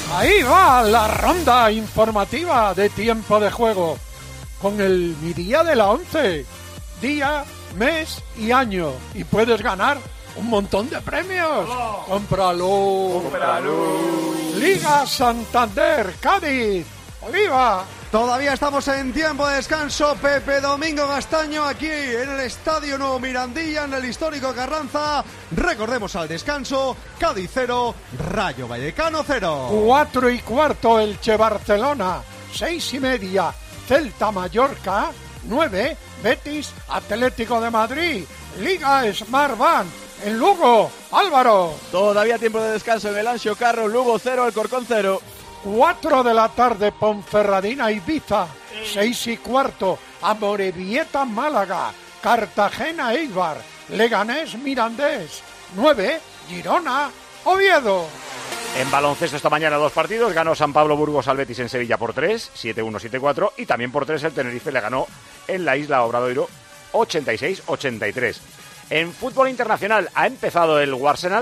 Ahí va la ronda informativa de tiempo de juego con el Mi Día de la 11. Día, mes y año. Y puedes ganar un montón de premios. ¡Oh! ¡Cómpralo! Liga Santander, Cádiz, Oliva. Todavía estamos en tiempo de descanso. Pepe Domingo Castaño aquí en el Estadio Nuevo Mirandilla, en el histórico Carranza. Recordemos al descanso: Cádiz 0, Rayo Vallecano 0. 4:15 Elche Barcelona, 6:30 Celta Mallorca, 9 Betis Atlético de Madrid. Liga Smartbank en Lugo, Álvaro. Todavía tiempo de descanso en el Anxo Carro, Lugo 0, Alcorcón 0. 4 de la tarde Ponferradina Ibiza, 6:15 Amorebieta Málaga, Cartagena Eibar, Leganés Mirandés, 9 Girona Oviedo. En baloncesto esta mañana 2 partidos, ganó San Pablo Burgos al Betis en Sevilla por 3, 7-1, 7-4, y también por 3 el Tenerife le ganó en la Isla Obradoiro 86-83. En fútbol internacional ha empezado el Arsenal.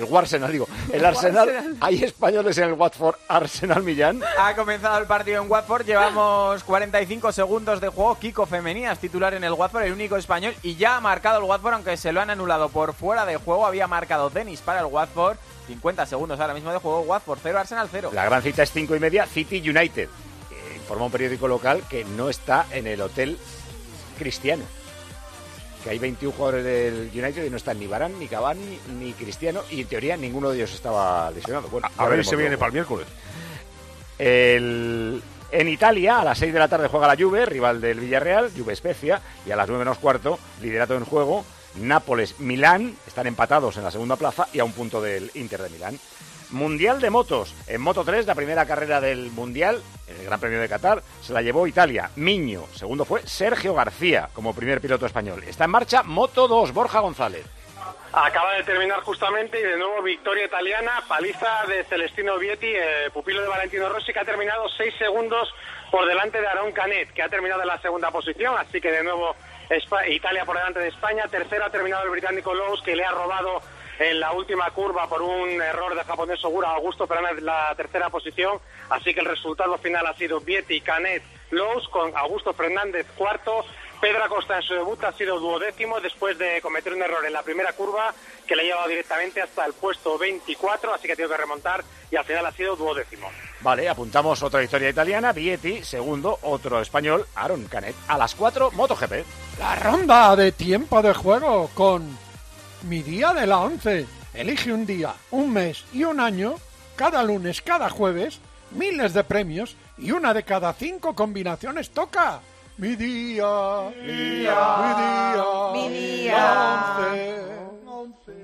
Hay españoles en el Watford, Arsenal Millán. Ha comenzado el partido en Watford, llevamos 45 segundos de juego. Kiko Femenías, titular en el Watford, el único español, y ya ha marcado el Watford, aunque se lo han anulado por fuera de juego. Había marcado Dennis para el Watford. 50 segundos ahora mismo de juego, Watford 0, Arsenal 0. La gran cita es 5:30, City United. Informa un periódico local que no está en el Hotel Cristiano. Que hay 21 jugadores del United y no están ni Varane, ni Cavani, ni Cristiano, y en teoría ninguno de ellos estaba lesionado. Bueno, a ver si viene para el miércoles. En Italia, a las 6 de la tarde juega la Juve, rival del Villarreal, Juve Spezia, y a las 9:15, liderato en juego, Nápoles-Milán, están empatados en la segunda plaza y a un punto del Inter de Milán. Mundial de motos. En Moto 3, la primera carrera del Mundial, en el Gran Premio de Qatar, se la llevó Italia. Miño. Segundo fue Sergio García, como primer piloto español. Está en marcha Moto 2, Borja González. Acaba de terminar justamente y de nuevo victoria italiana, paliza de Celestino Vietti, pupilo de Valentino Rossi, que ha terminado 6 segundos por delante de Aaron Canet, que ha terminado en la segunda posición, así que de nuevo Italia por delante de España. Tercero ha terminado el británico Lowe's, que le ha robado en la última curva por un error de japonés Ogura a Augusto Fernández la tercera posición, así que el resultado final ha sido Vietti, Canet, Lowe's, con Augusto Fernández cuarto. Pedro Acosta en su debut ha sido 12º después de cometer un error en la primera curva que le ha llevado directamente hasta el puesto 24, así que ha tenido que remontar y al final ha sido 12º. Vale, apuntamos otra victoria italiana, Vietti, segundo, otro español, Aaron Canet. A las 4, MotoGP. La ronda de tiempo de juego con Mi Día de la 11. Elige un día, un mes y un año, cada lunes, cada jueves, miles de premios y una de cada 5 combinaciones toca. Mi día, mi día, mi día, mi día. 11.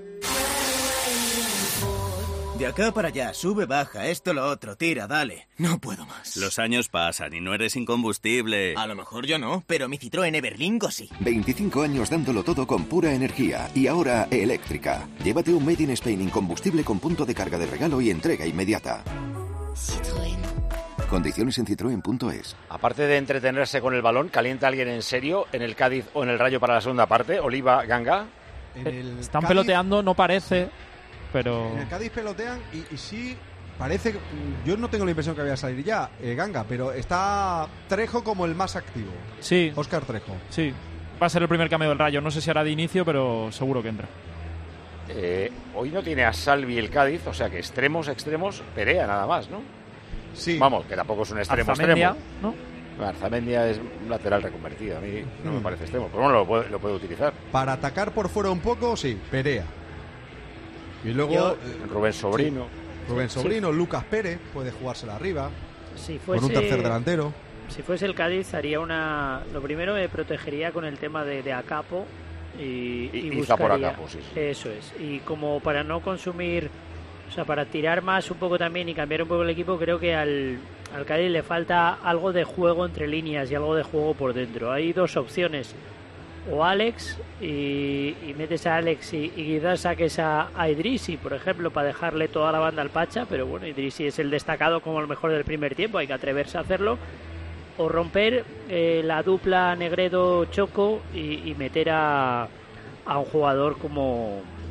De acá para allá, sube, baja, esto, lo otro, tira, dale. No puedo más. Los años pasan y no eres incombustible. A lo mejor yo no, pero mi Citroën Everlingo sí. 25 años dándolo todo con pura energía y ahora eléctrica. Llévate un Made in Spain incombustible con punto de carga de regalo y entrega inmediata. Citroën. Condiciones en citroen.es. Aparte de entretenerse con el balón, ¿calienta alguien en serio en el Cádiz o en el Rayo para la segunda parte? Oliva, Ganga. Están peloteando, no parece, pero... En el Cádiz pelotean y sí, parece que... Yo no tengo la impresión que vaya a salir ya, Ganga, pero está Trejo como el más activo. Sí. Óscar Trejo. Sí, va a ser el primer cambio del Rayo. No sé si hará de inicio, pero seguro que entra. Hoy no tiene a Salvi el Cádiz, o sea que extremos, Perea nada más, ¿no? Sí. Vamos, que tampoco es un extremo. Arzamendia, ¿no? Arzamendia es un lateral reconvertido, a mí no me parece extremo, pero bueno, lo puede utilizar. Para atacar por fuera un poco, sí, Perea. Y luego Rubén Sobrino. Sí. Rubén Sobrino, sí. Lucas Pérez puede jugársela arriba. Si fuese, con un tercer delantero. Si fuese el Cádiz haría lo primero me protegería con el tema de Acapo y buscaría por Acapo, sí. Eso es. Y como para no consumir, o sea, para tirar más un poco también y cambiar un poco el equipo, creo que al Cádiz le falta algo de juego entre líneas y algo de juego por dentro. Hay dos opciones, o Alex y metes a Alex y quizás saques a Idrissi, por ejemplo, para dejarle toda la banda al Pacha, pero bueno, Idrissi es el destacado como el mejor del primer tiempo, hay que atreverse a hacerlo, o romper la dupla Negredo-Choco y meter a un jugador como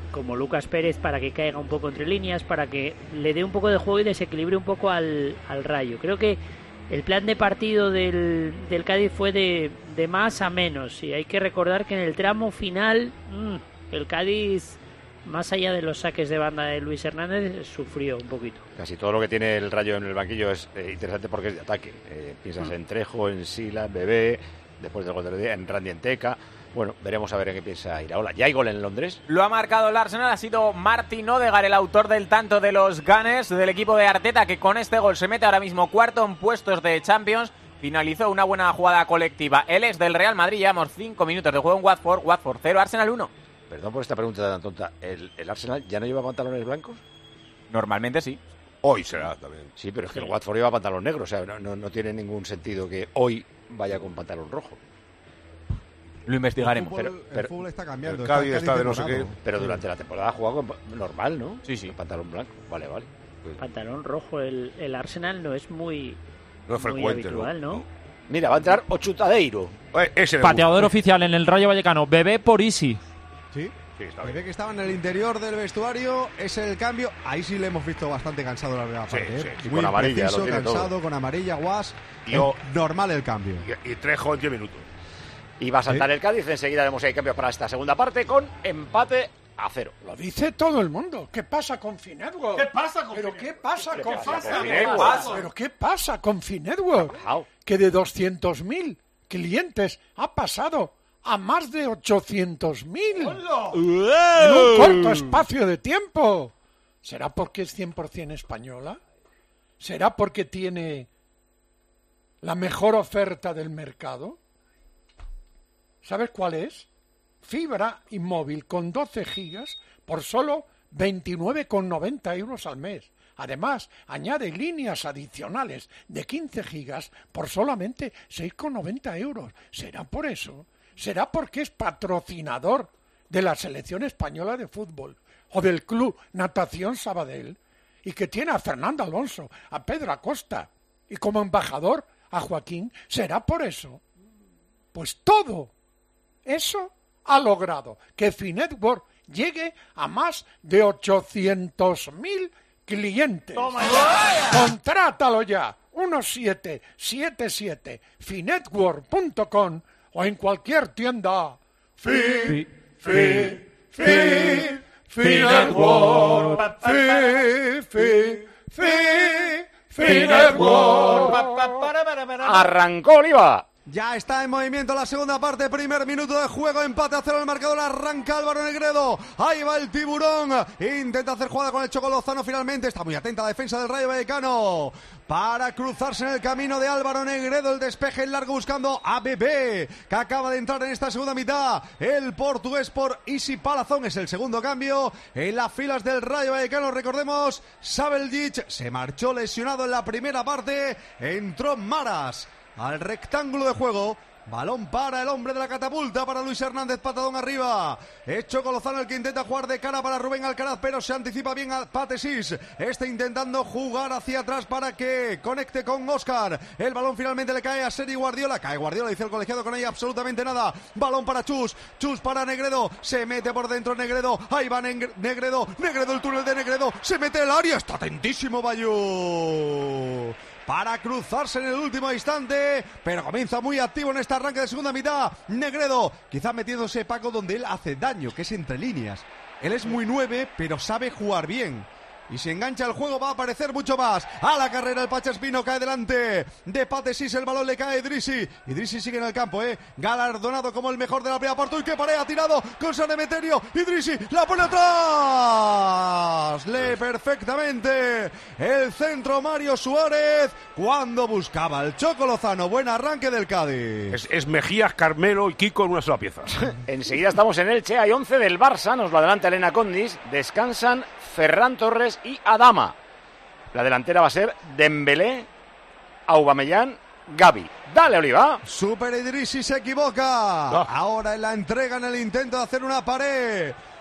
como Lucas Pérez para que caiga un poco entre líneas, para que le dé un poco de juego y desequilibre un poco al Rayo. Creo que el plan de partido del Cádiz fue de más a menos, y hay que recordar que en el tramo final el Cádiz, más allá de los saques de banda de Luis Hernández, sufrió un poquito. Casi todo lo que tiene el Rayo en el banquillo es interesante porque es de ataque. Piensas en Trejo, en Sila, en Bebé, después del gol de día, en Randy Enteca. Bueno, veremos a ver en qué piensa Iraola. ¿Ya hay gol en Londres? Lo ha marcado el Arsenal, ha sido Martin Odegaard el autor del tanto de los Gunners, del equipo de Arteta, que con este gol se mete ahora mismo cuarto en puestos de Champions. Finalizó una buena jugada colectiva. Él es del Real Madrid, llevamos 5 minutos de juego en Watford 0, Arsenal 1. Perdón por esta pregunta tan tonta. ¿El Arsenal ya no lleva pantalones blancos? Normalmente sí. Hoy será también. Sí, pero es que el Watford lleva pantalón negro, o sea, no tiene ningún sentido que hoy vaya con pantalón rojo. Lo investigaremos. El fútbol está cambiando. El Cádiz está de no sé qué. Pero durante la temporada ha jugado normal, ¿no? Sí. Con pantalón blanco. Vale. Pantalón rojo, el Arsenal no es muy, no es frecuente, habitual, ¿no? Mira, va a entrar Ochutadeiro. Pateador oficial en el Rayo Vallecano, Bebé por Isi. Sí, está bien. Que estaba en el interior del vestuario, es el cambio. Ahí sí le hemos visto bastante cansado la primera parte. Sí, muy con amarilla, preciso, lo tiene cansado, todo. con amarilla, guas. Normal el cambio. Y Trejo en 10 minutos. Y va a saltar el Cádiz. Enseguida vemos si hay cambios para esta segunda parte con empate a 0. Lo dice todo el mundo. ¿Qué pasa con Finetwork? ¿Qué pasa con ¿Pero qué pasa con Finetwork? ¿Pero qué pasa con Finetwork? Que de 200.000 clientes ha pasado a más de 800.000 en un corto espacio de tiempo. ¿Será porque es 100% española? ¿Será porque tiene la mejor oferta del mercado? ¿Sabes cuál es? Fibra y móvil con 12 gigas por solo 29,90 euros al mes. Además, añade líneas adicionales de 15 gigas por solamente 6,90 euros. ¿Será por eso? ¿Será porque es patrocinador de la selección española de fútbol o del club Natación Sabadell y que tiene a Fernando Alonso, a Pedro Acosta y como embajador a Joaquín? ¿Será por eso? Pues todo eso ha logrado que Finetwork llegue a más de 800.000 clientes. Contrátalo ya. 1777 finetwork.com o en cualquier tienda. Finetwork. Finetwork. Arrancó Oliva. Ya está en movimiento la segunda parte, primer minuto de juego, empate a 0 en el marcador, arranca Álvaro Negredo, ahí va el tiburón, intenta hacer jugada con el Choco Lozano finalmente, está muy atenta la defensa del Rayo Vallecano, para cruzarse en el camino de Álvaro Negredo, el despeje en largo buscando a Bebé, que acaba de entrar en esta segunda mitad, el portugués por Isi Palazón, es el segundo cambio en las filas del Rayo Vallecano, recordemos, Sabeljic se marchó lesionado en la primera parte, entró Maras al rectángulo de juego, balón para el hombre de la catapulta, para Luis Hernández, patadón arriba, Choco Lozano el que intenta jugar de cara para Rubén Alcaraz, pero se anticipa bien a Patesis, está intentando jugar hacia atrás para que conecte con Óscar, el balón finalmente le cae a Sergi Guardiola, cae Guardiola, dice el colegiado, con ella absolutamente nada, balón para Chus para Negredo, se mete por dentro Negredo, ahí va Negredo, el túnel de Negredo, se mete el área, está atentísimo Bayú para cruzarse en el último instante, pero comienza muy activo en este arranque de segunda mitad. Negredo, quizá metiéndose Paco donde él hace daño, que es entre líneas. Él es muy 9, pero sabe jugar bien. Y si engancha el juego va a aparecer mucho más. A la carrera el Pachaspino cae delante de Patesis, el balón le cae a Idrissi. Idrissi sigue en el campo, galardonado como el mejor de la primera parte. ¡Uy, qué pared! Ha tirado con San Emeterio. Idrissi la pone atrás. Lee perfectamente el centro Mario Suárez cuando buscaba el Choco Lozano. Buen arranque del Cádiz. Es Mejías, Carmelo y Kiko en una sola pieza. Enseguida estamos en Elche, hay 11 del Barça, nos lo adelanta Elena Condis, descansan Ferran Torres y Adama. La delantera va a ser Dembélé, Aubameyang, Gavi. Dale, Oliva. Super Idrissi se equivoca. Ahora en la entrega, en el intento de hacer una pared.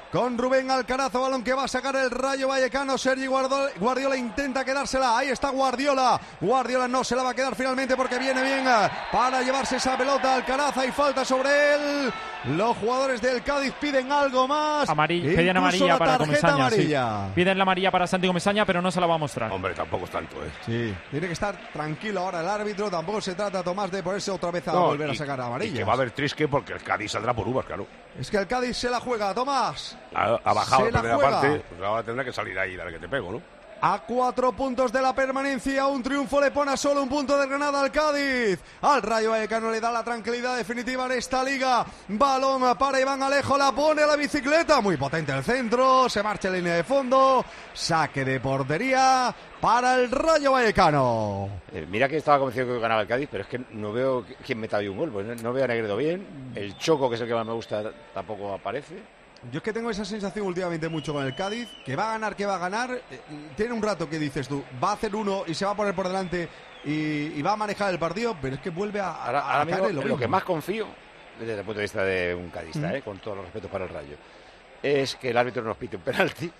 con Rubén Alcaraz, balón que va a sacar el Rayo Vallecano. Sergi Guardiola intenta quedársela, ahí está Guardiola no se la va a quedar finalmente porque viene bien para llevarse esa pelota. Alcaraz, hay falta sobre él. Los jugadores del Cádiz piden algo más. Piden amarilla para Comesaña. Amarilla. Sí. Piden la amarilla para Santi Comesaña, pero no se la va a mostrar. Hombre, tampoco es tanto, Sí, tiene que estar tranquilo ahora el árbitro. Tampoco se trata, Tomás, de ponerse otra vez a volver a sacar amarilla. Y que va a haber trisque porque el Cádiz saldrá por uvas, claro. Es que el Cádiz se la juega, Tomás. Ha bajado la primera juega. parte, pues ahora tendrá que salir ahí, dale que te pego, ¿no? A 4 puntos de la permanencia, un triunfo le pone a solo un punto de Granada al Cádiz. Al Rayo Vallecano le da la tranquilidad definitiva en esta liga. Balón para Iván Alejo, la pone a la bicicleta, muy potente el centro, se marcha en línea de fondo, saque de portería para el Rayo Vallecano. Mira que estaba convencido que ganaba el Cádiz, pero es que no veo quién meta ahí un gol. Pues no veo a Negredo bien, el Choco, que es el que más me gusta, tampoco aparece. Yo es que tengo esa sensación últimamente mucho con el Cádiz, que va a ganar, tiene un rato que dices tú, va a hacer uno y se va a poner por delante y va a manejar el partido, pero es que vuelve a ahora caer mismo, lo que más confío, desde el punto de vista de un cadista, con todos los respetos para el Rayo, es que el árbitro nos pite un penalti.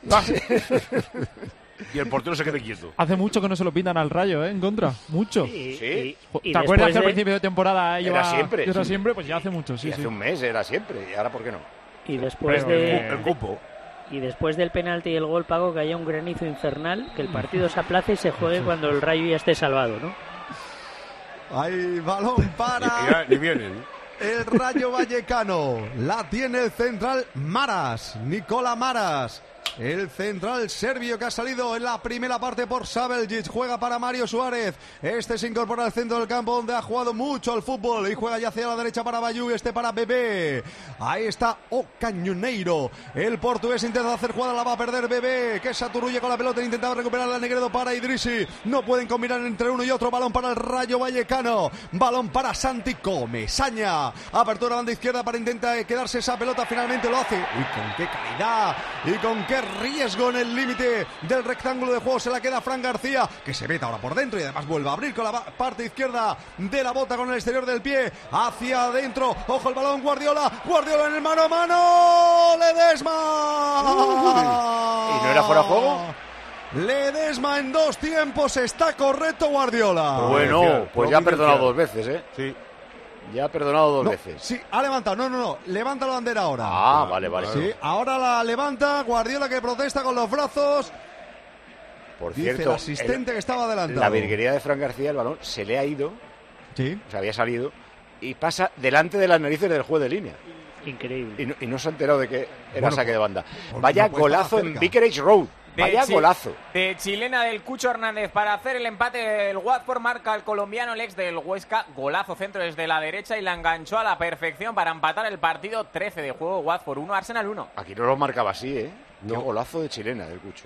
Y el portero se quede quieto. Hace mucho que no se lo pintan al Rayo, en contra. Mucho. Sí. ¿Te acuerdas que al principio de temporada era siempre? Pues ya hace mucho, sí. Hace un mes era siempre, y ahora ¿por qué no? Y después el cupo. Y después del penalti y el gol, Paco, que haya un granizo infernal, que el partido se aplace y se juegue cuando el Rayo ya esté salvado, ¿no? Hay balón para Ni vienen. el Rayo Vallecano. La tiene el central Nicola Maras. El central serbio que ha salido en la primera parte por Sabeljic. Juega para Mario Suárez. Este se incorpora al centro del campo donde ha jugado mucho al fútbol. Y juega ya hacia la derecha para Bayú. Este para Bebé. Ahí está Ocañoneiro. El portugués intenta hacer jugada. La va a perder Bebé. Que Saturrulla con la pelota. Intentaba recuperar la Negredo para Idrissi. No pueden combinar entre uno y otro. Balón para el Rayo Vallecano. Balón para Santi Comesaña. Apertura banda izquierda para intentar quedarse esa pelota. Finalmente lo hace. Y con qué calidad. Y con qué riesgo en el límite del rectángulo de juego. Se la queda Fran García, que se mete ahora por dentro y además vuelve a abrir con la parte izquierda de la bota con el exterior del pie hacia adentro. Ojo el balón, Guardiola en el mano a mano. Ledesma. ¿Y no era fuera de juego? Ledesma en 2 tiempos. Está correcto Guardiola. Bueno, pues ya ha perdonado 2 veces, Sí. Ya ha perdonado 2 veces. Sí, ha levantado. No. Levanta la bandera ahora. Ah, vale. Sí, ahora la levanta. Guardiola que protesta con los brazos. Por Dice cierto, el asistente que estaba adelantado. La virguería de Fran García, el balón, se le ha ido. Sí. O sea, había salido. Y pasa delante de las narices del juez de línea. Increíble. Y no se ha enterado de que era Bueno, saque de banda. porque Vaya no puede golazo estar en cerca. Vicarage Road. Vaya golazo. De chilena del Cucho Hernández para hacer el empate. El Watford marca al colombiano, el ex del Huesca. Golazo centro desde la derecha y la enganchó a la perfección para empatar el partido. 13 de juego, Watford 1, Arsenal 1. Aquí no lo marcaba así, ¿eh? Qué golazo de chilena del Cucho.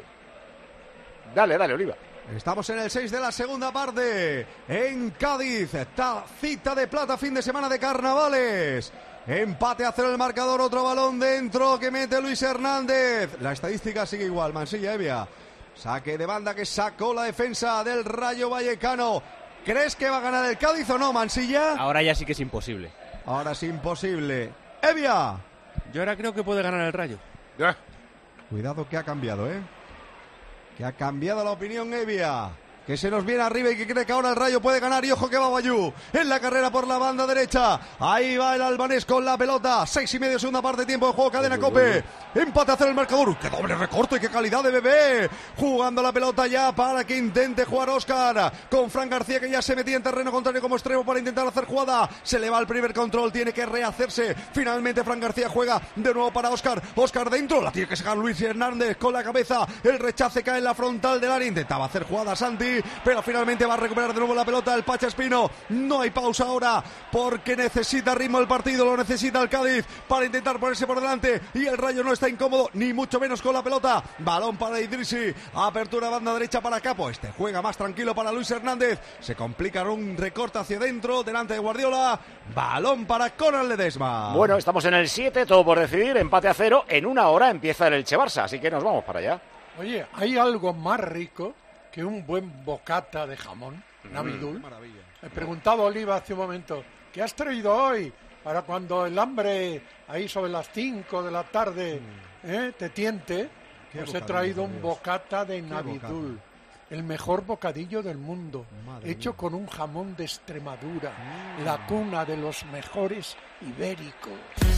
Dale, Oliva. Estamos en el 6 de la segunda parte. En Cádiz, cita de plata, fin de semana de carnavales. Empate a 0 el marcador, otro balón dentro que mete Luis Hernández. La estadística sigue igual, Mansilla, Evia. Saque de banda que sacó la defensa del Rayo Vallecano. ¿Crees que va a ganar el Cádiz o no, Mansilla? Ahora ya sí que es imposible. Ahora es imposible. Evia. Yo ahora creo que puede ganar el Rayo. Cuidado que ha cambiado, Que ha cambiado la opinión, Evia. Que se nos viene arriba y que cree que ahora el Rayo puede ganar. Y ojo que va Bayú en la carrera por la banda derecha. Ahí va el albanés con la pelota. 6:30, segunda parte, tiempo de juego, cadena Cope. Empate a 0 el marcador. ¡Qué doble recorte y qué calidad de Bebé! Jugando la pelota ya para que intente jugar Óscar. Con Fran García que ya se metía en terreno contrario como extremo para intentar hacer jugada. Se le va el primer control, tiene que rehacerse. Finalmente Fran García juega de nuevo para Óscar. Óscar dentro, la tiene que sacar Luis Hernández con la cabeza. El rechace cae en la frontal del área. Intentaba hacer jugada Santi, pero finalmente va a recuperar de nuevo la pelota el Pacha Espino. No hay pausa ahora porque necesita ritmo el partido, lo necesita el Cádiz para intentar ponerse por delante y el Rayo no está incómodo ni mucho menos con la pelota. Balón para Idrissi, apertura banda derecha para Capo, este juega más tranquilo para Luis Hernández, se complica un recorte hacia adentro delante de Guardiola. Balón para Conal Ledesma. Bueno, estamos en el 7, todo por decidir, empate a 0. En una hora empieza el Elche Barça, así que nos vamos para allá. Oye, ¿hay algo más rico que un buen bocata de jamón Navidul? Maravilla. He preguntado a Oliva hace un momento, ¿qué has traído hoy para cuando el hambre ahí sobre las 5 de la tarde te tiente, os he traído un bocata de Navidul. El mejor bocadillo del mundo, hecho con un jamón de Extremadura, la cuna de los mejores ibéricos.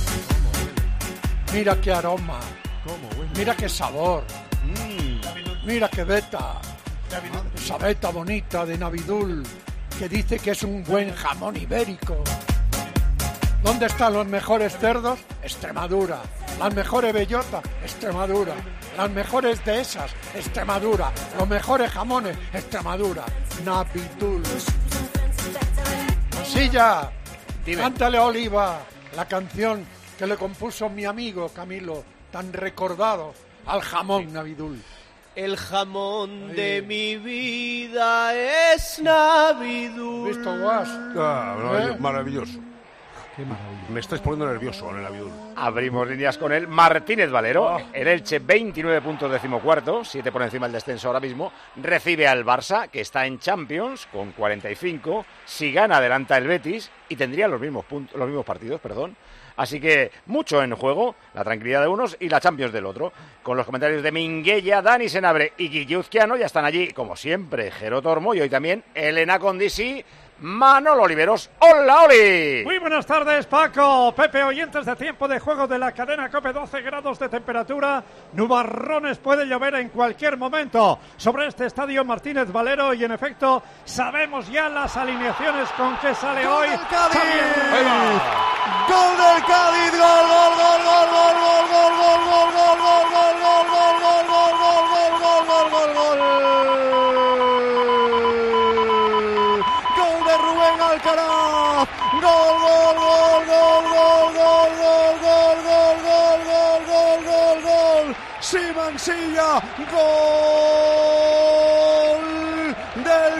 Mira qué aroma, mira qué sabor, mira qué veta, esa veta bonita de Navidul, que dice que es un buen jamón ibérico. ¿Dónde están los mejores cerdos? Extremadura. Las mejores bellotas, Extremadura. Las mejores dehesas, Extremadura. Los mejores jamones, Extremadura. Navidul. Silla, cántale a Oliva la canción que le compuso mi amigo Camilo, tan recordado, al jamón Navidul. El jamón de mi vida es Navidul. ¿Visto, Guas? Maravilloso. Qué maravilla. Me estáis poniendo nervioso con el Navidul. Abrimos líneas con el Martínez Valero. El Elche, 29 puntos, 14º, 7 por encima del descenso ahora mismo. Recibe al Barça, que está en Champions, con 45. Si gana, adelanta el Betis y tendría los mismos partidos. Así que mucho en juego, la tranquilidad de unos y la Champions del otro. Con los comentarios de Minguella, Dani Senabre y Guilluzquiano, ya están allí, como siempre, Jero Tormo y hoy también Elena Condisi, Manolo Oliveros. ¡Hola, Oli! Muy buenas tardes, Paco, Pepe, oyentes de Tiempo de Juego de la cadena COPE. 12 grados de temperatura, nubarrones, puede llover en cualquier momento sobre este estadio Martínez Valero y en efecto sabemos ya las alineaciones con que sale hoy. ¡Gol del Cádiz! ¡Gol del Cádiz! ¡Gol, gol, gol, gol, gol, gol, gol, gol, gol, gol, gol, gol, gol, gol, gol, gol, gol, gol de Rubén Alcaraz. Gol, gol, gol, gol, gol, gol, gol, gol, gol, gol, gol, gol, gol, gol. Mansilla, gol del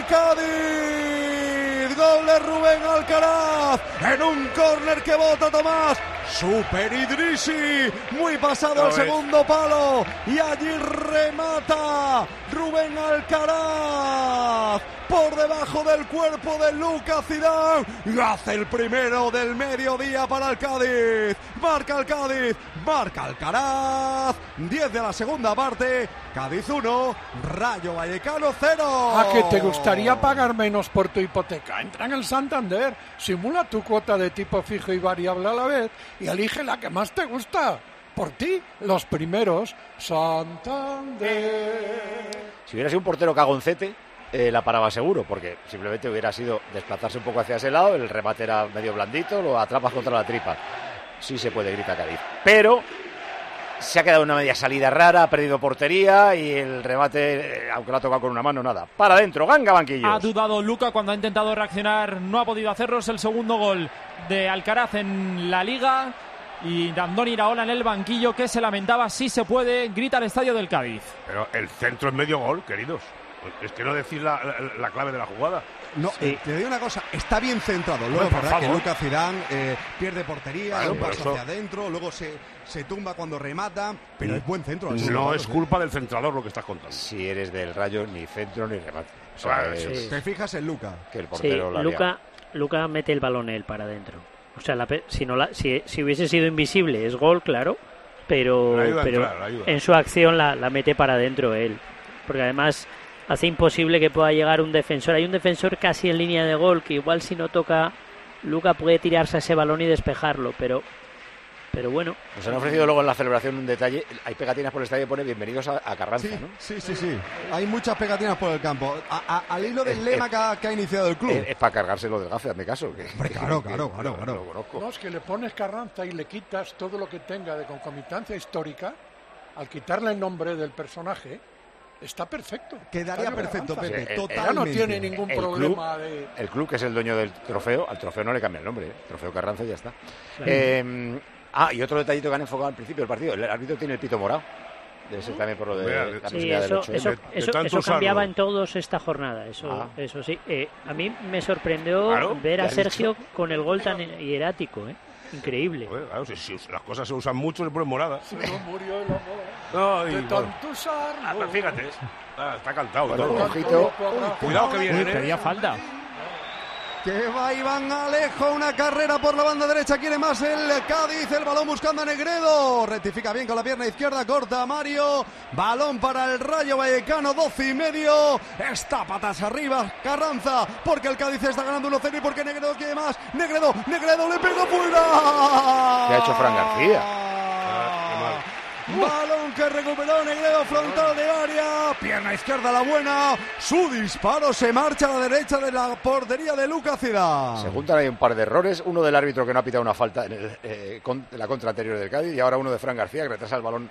Cádiz. Gol de Rubén Alcaraz en un córner que bota Tomás. Super Idrissi, muy pasado al segundo palo y allí remata Rubén Alcaraz por debajo del cuerpo de Lucas Zidane y hace el primero del mediodía para el Cádiz. Marca el Cádiz, marca Alcaraz. 10 de la segunda parte, Cádiz 1, Rayo Vallecano 0. ¿A que te gustaría pagar menos por tu hipoteca? Entra en el Santander, simula tu cuota de tipo fijo y variable a la vez y elige la que más te gusta. Por ti, los primeros, Santander. Si hubiera sido un portero cagoncete, la paraba seguro, porque simplemente hubiera sido desplazarse un poco hacia ese lado, el remate era medio blandito, lo atrapas contra la tripa. Sí se puede, grita Cádiz. Pero se ha quedado una media salida rara, ha perdido portería y el remate, aunque lo ha tocado con una mano, nada. Para adentro, Ganga banquillos. Ha dudado Luca cuando ha intentado reaccionar, no ha podido hacerlo. Es el segundo gol de Alcaraz en la Liga. Y Andoni Iraola en el banquillo, que se lamentaba, sí se puede, grita el estadio del Cádiz. Pero el centro es medio gol, queridos. Es que no decís la clave de la jugada. No, sí. Te digo una cosa, está bien centrado. Luego es verdad que Lucas Zidane pierde portería, claro, un paso hacia adentro, luego se tumba cuando remata, pero es buen centro. No es culpa del centrador lo que estás contando. Si eres del Rayo, ni centro ni remate. O sea, claro, te fijas en Lucas. Que el portero Luca mete el balón él para adentro. O sea, si hubiese sido invisible es gol, claro, pero en su acción la mete para adentro él. Porque además hace imposible que pueda llegar un defensor. Hay un defensor casi en línea de gol que igual si no toca, Luca puede tirarse a ese balón y despejarlo, pero bueno. Nos han ofrecido luego en la celebración un detalle. Hay pegatinas por el estadio que pone bienvenidos a Carranza, sí, ¿no? Sí. Hay muchas pegatinas por el campo. Al hilo del lema que ha iniciado el club. Es para cargárselo del gafe, hazme caso. Claro. No, es que le pones Carranza y le quitas todo lo que tenga de concomitancia histórica. Al quitarle el nombre del personaje, está perfecto. Quedaría perfecto, Pepe, totalmente. Ya no tiene ningún problema de... El club, que es el dueño del trofeo, al trofeo no le cambia el nombre, Trofeo Carranza y ya está. Claro. Y otro detallito que han enfocado al principio del partido, el árbitro tiene el pito morado. Debe ser también por lo de la sí, eso cambiaba en todos esta jornada, eso sí. A mí me sorprendió ver a Sergio con el gol tan hierático, increíble. Claro, si las cosas se usan mucho, se ponen moradas. Si no murió el amor de tanto usarlo. Pero fíjate, está cantado. Ojito. Cuidado que viene. Pedía falta. Que va Iván Alejo, una carrera por la banda derecha, quiere más el Cádiz, el balón buscando a Negredo, rectifica bien con la pierna izquierda, corta Mario, balón para el Rayo Vallecano, 12:30, está patas arriba Carranza, porque el Cádiz está ganando 1-0 y porque Negredo quiere más, Negredo le pega fuera. ¿Qué ha hecho Fran García? Balón que recuperó Negredo, frontal de área, pierna izquierda la buena, su disparo se marcha a la derecha de la portería de Lucas Zidane. Se juntan ahí un par de errores, uno del árbitro que no ha pitado una falta en la contra anterior del Cádiz y ahora uno de Fran García que retrasa el balón